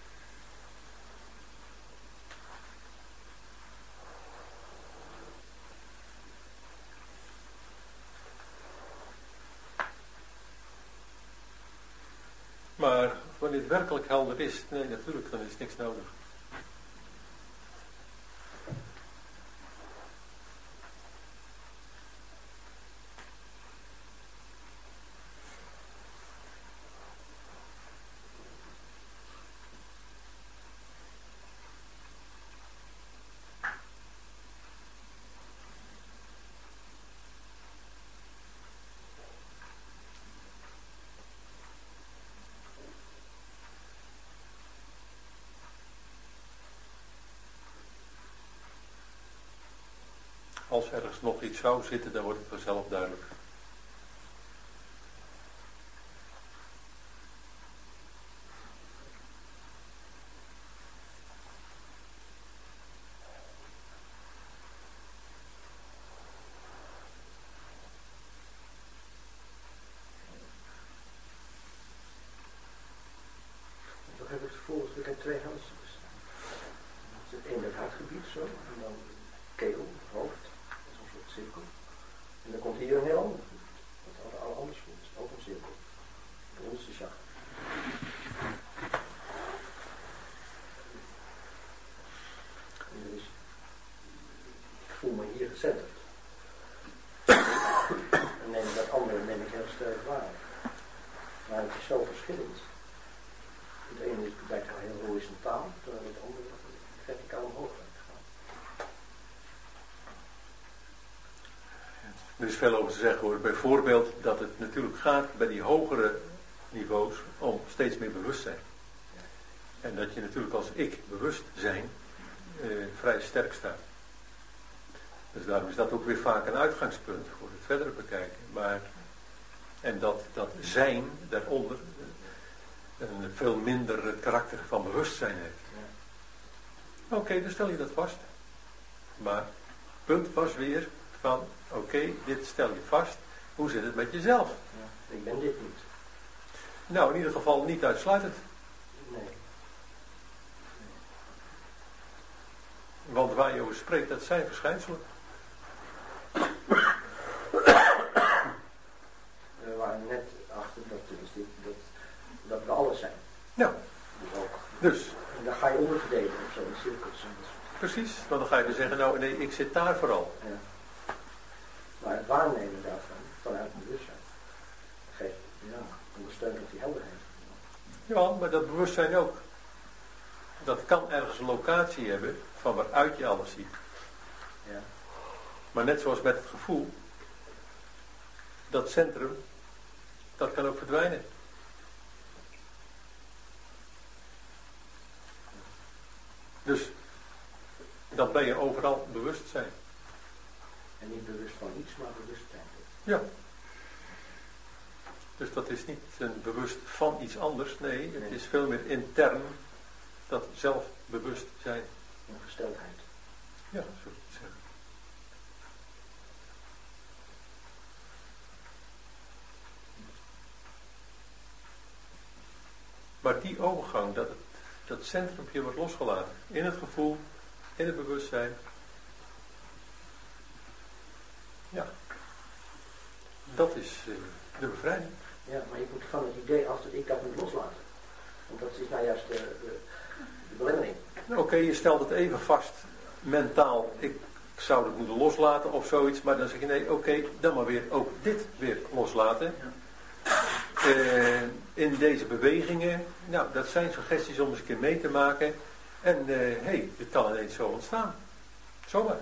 Maar wanneer het werkelijk helder is, nee natuurlijk, dan is niks nodig. als ergens nog iets zou zitten, dan wordt het vanzelf duidelijk. Dan heb ik vervolgens weer twee helften. Het ene het hartgebied zo, en dan keel, hoofd, dat is een soort cirkel. En dan komt hier een heel ander gebied, wat alle anders voelt, ook een cirkel. De onderste chakra. En dus, ik voel me hier gecenterd. En dat andere neem ik heel sterk waar. Maar het is zo verschillend. Het ene is blijkt wel heel horizontaal, terwijl het andere verticaal omhoog lijkt te gaan. Er is veel over te zeggen hoor. Bijvoorbeeld dat het natuurlijk gaat bij die hogere niveaus om steeds meer bewustzijn. En dat je natuurlijk als ik bewustzijn vrij sterk staat. Dus daarom is dat ook weer vaak een uitgangspunt voor het verdere bekijken. Maar, en dat zijn daaronder een veel minder het karakter van bewustzijn heeft. Oké, dan stel je dat vast. Maar het punt was weer van, oké, dit stel je vast. Hoe zit het met jezelf? Ja, ik ben dit niet. Nou, in ieder geval niet uitsluitend. Nee. Want waar je over spreekt, dat zijn verschijnselen. We waren net achter dat we alles zijn. Ja. Dus ook. Dus. En dan ga je onderverdelen of zo in cirkels. En dat soort. Precies, want dan ga je dus zeggen, nou nee, ik zit daar vooral. Ja. Maar het waarnemen daarvan, vanuit het bewustzijn, geeft, ondersteunt ook die helderheid. Ja, maar dat bewustzijn ook. Dat kan ergens een locatie hebben van waaruit je alles ziet. Ja. Maar net zoals met het gevoel, dat centrum, dat kan ook verdwijnen. Dus, dan ben je overal bewustzijn. En niet bewust van iets, maar bewustzijn. Ja. Dus dat is niet een bewust van iets anders, nee, het is veel meer intern dat zelfbewustzijn. Een gesteldheid. Ja, zo te zeggen. Maar die overgang, dat centrumpje wordt losgelaten. In het gevoel, in het bewustzijn. Ja. Dat is de bevrijding. Ja, maar je moet van het idee af dat ik dat moet loslaten. Want dat is nou juist de belemmering. Oké, je stelt het even vast mentaal. Ik zou het moeten loslaten of zoiets. Maar dan zeg je nee, oké, dan maar weer ook dit weer loslaten. In deze bewegingen, nou, dat zijn suggesties om eens een keer mee te maken. En dit kan ineens zo ontstaan. Zomaar.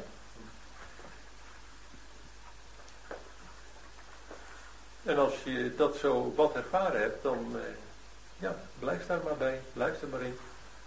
En als je dat zo wat ervaren hebt, dan blijf daar maar bij. Blijf er maar in.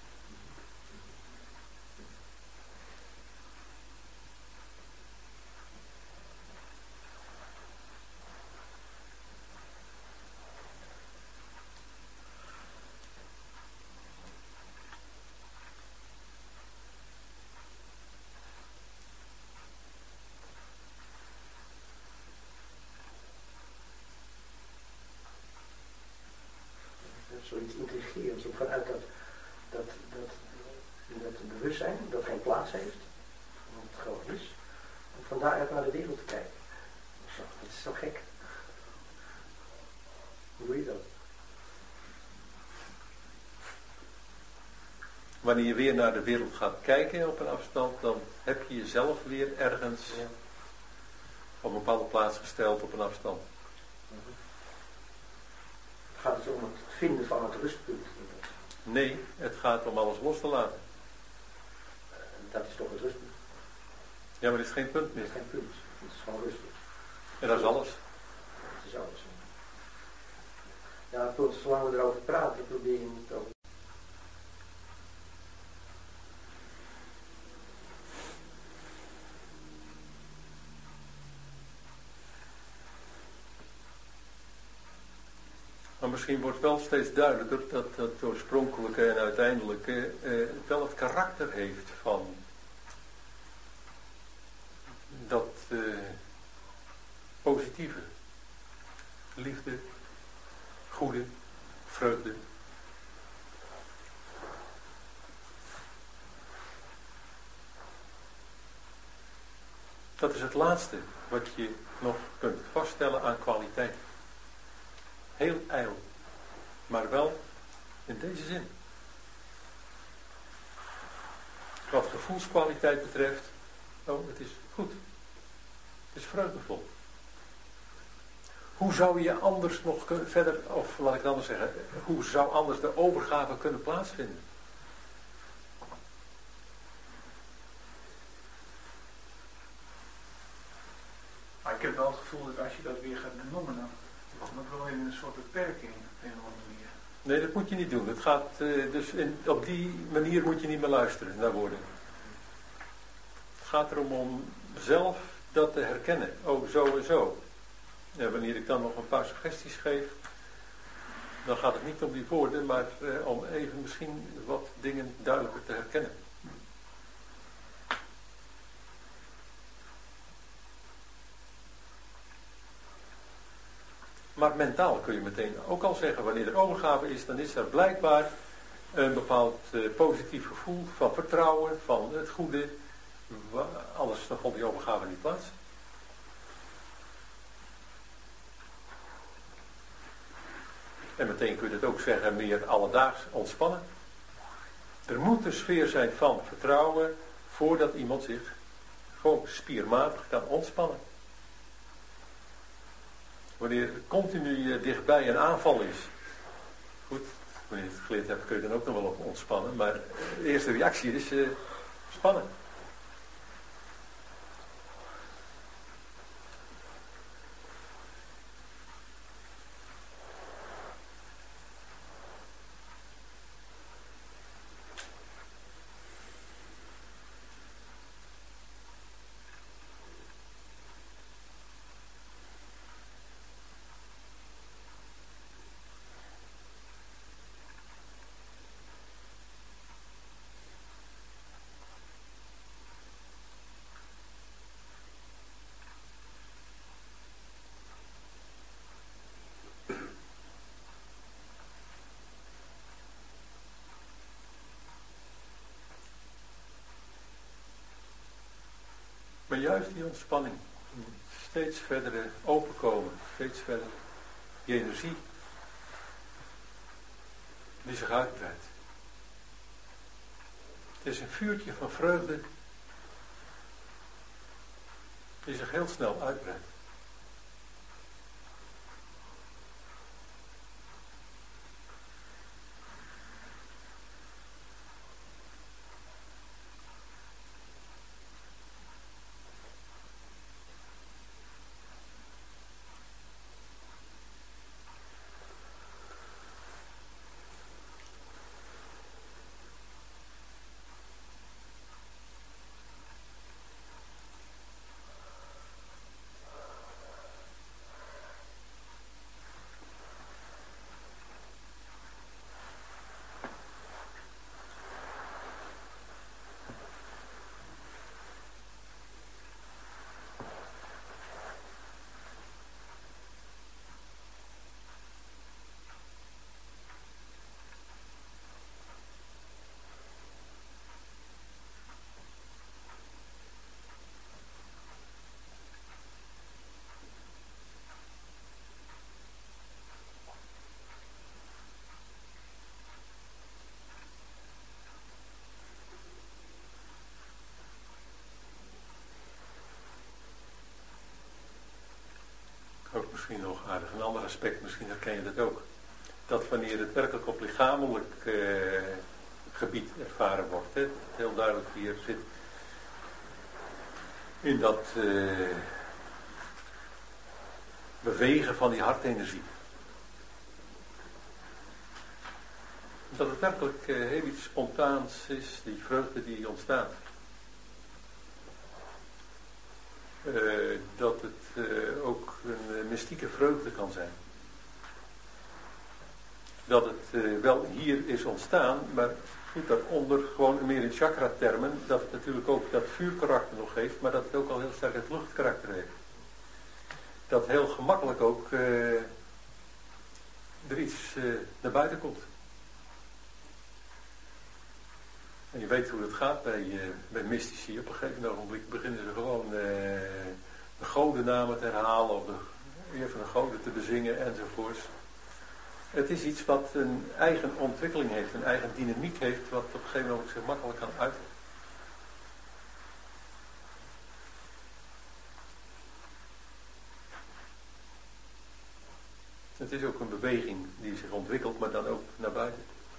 Zoiets intrigerends, ook vanuit dat bewustzijn dat geen plaats heeft, omdat het gewoon is, en van daaruit naar de wereld te kijken. Dat is zo gek. Hoe doe je dat? Wanneer je weer naar de wereld gaat kijken op een afstand, dan heb je jezelf weer ergens op een bepaalde plaats gesteld op een afstand. Gaat het om het vinden van het rustpunt? Nee, het gaat om alles los te laten. Dat is toch het rustpunt? Ja, maar het is geen punt meer. Het is geen punt. Het is gewoon rustig. En dat is alles. Het is alles. Ja, tot zolang we erover praten, probeer je niet over. misschien wordt wel steeds duidelijker dat het oorspronkelijke en uiteindelijke wel het karakter heeft van dat positieve. Liefde, goede, vreugde. Dat is het laatste wat je nog kunt vaststellen aan kwaliteit. Heel ijdel, maar wel in deze zin. Wat gevoelskwaliteit betreft, het is goed. Het is vreugdevol. Hoe zou je anders nog verder, of laat ik het anders zeggen, hoe zou anders de overgave kunnen plaatsvinden? Maar ik heb wel het gevoel dat als je dat weer gaat benoemen, dan komt het wel in een soort beperking op een of andere manier. Nee, dat moet je niet doen. Het gaat, op die manier moet je niet meer luisteren naar woorden. Het gaat erom om zelf dat te herkennen. Oh, zo en zo. En wanneer ik dan nog een paar suggesties geef, dan gaat het niet om die woorden, maar om even misschien wat dingen duidelijker te herkennen. Maar mentaal kun je meteen ook al zeggen, wanneer er overgave is, dan is er blijkbaar een bepaald positief gevoel van vertrouwen, van het goede. Anders dan vond die overgave niet plaats. En meteen kun je het ook zeggen, meer alledaags ontspannen. Er moet een sfeer zijn van vertrouwen voordat iemand zich gewoon spiermatig kan ontspannen. Wanneer continu dichtbij een aanval is. Goed, wanneer je het geleerd hebt kun je dan ook nog wel op ontspannen. Maar de eerste reactie is spannen. Maar juist die ontspanning, steeds verder openkomen, steeds verder die energie die zich uitbreidt. Het is een vuurtje van vreugde die zich heel snel uitbreidt. Ook misschien nog aardig, een ander aspect, misschien herken je dat ook. Dat wanneer het werkelijk op lichamelijk gebied ervaren wordt, hè, heel duidelijk hier zit in dat bewegen van die hartenergie. Dat het werkelijk heel iets spontaans is, die vreugde die ontstaat. Dat het ook een mystieke vreugde kan zijn. dat het wel hier is ontstaan, maar goed, daaronder gewoon meer in chakra-termen, dat het natuurlijk ook dat vuurkarakter nog heeft, maar dat het ook al heel sterk het luchtkarakter heeft. Dat heel gemakkelijk ook er iets naar buiten komt. En je weet hoe het gaat bij mystici. Op een gegeven ogenblik beginnen ze gewoon de godennamen te herhalen of de eer van de goden te bezingen enzovoorts. Het is iets wat een eigen ontwikkeling heeft, een eigen dynamiek heeft, wat op een gegeven moment zich makkelijk kan uiten. Het is ook een beweging die zich ontwikkelt, maar dan ook naar buiten.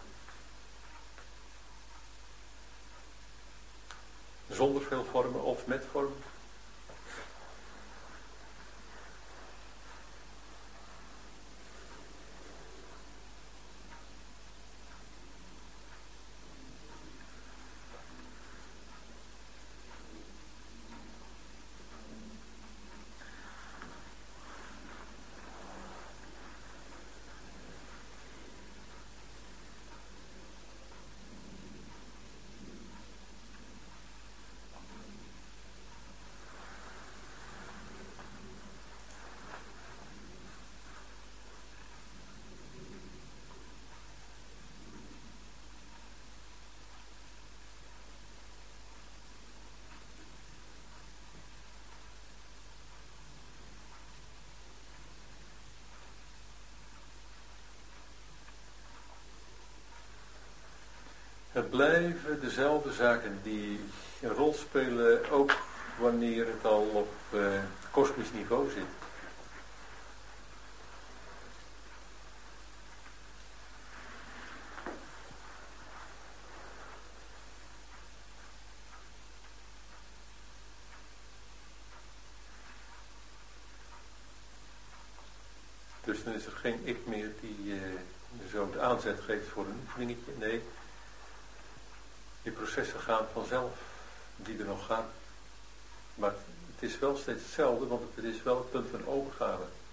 Zonder veel vormen of met vormen. Het blijven dezelfde zaken die een rol spelen, ook wanneer het al op kosmisch niveau zit. Dus dan is er geen ik meer die zo de aanzet geeft voor een oefeningetje. Nee, die processen gaan vanzelf, die er nog gaan. Maar het is wel steeds hetzelfde, want het is wel het punt van overgave.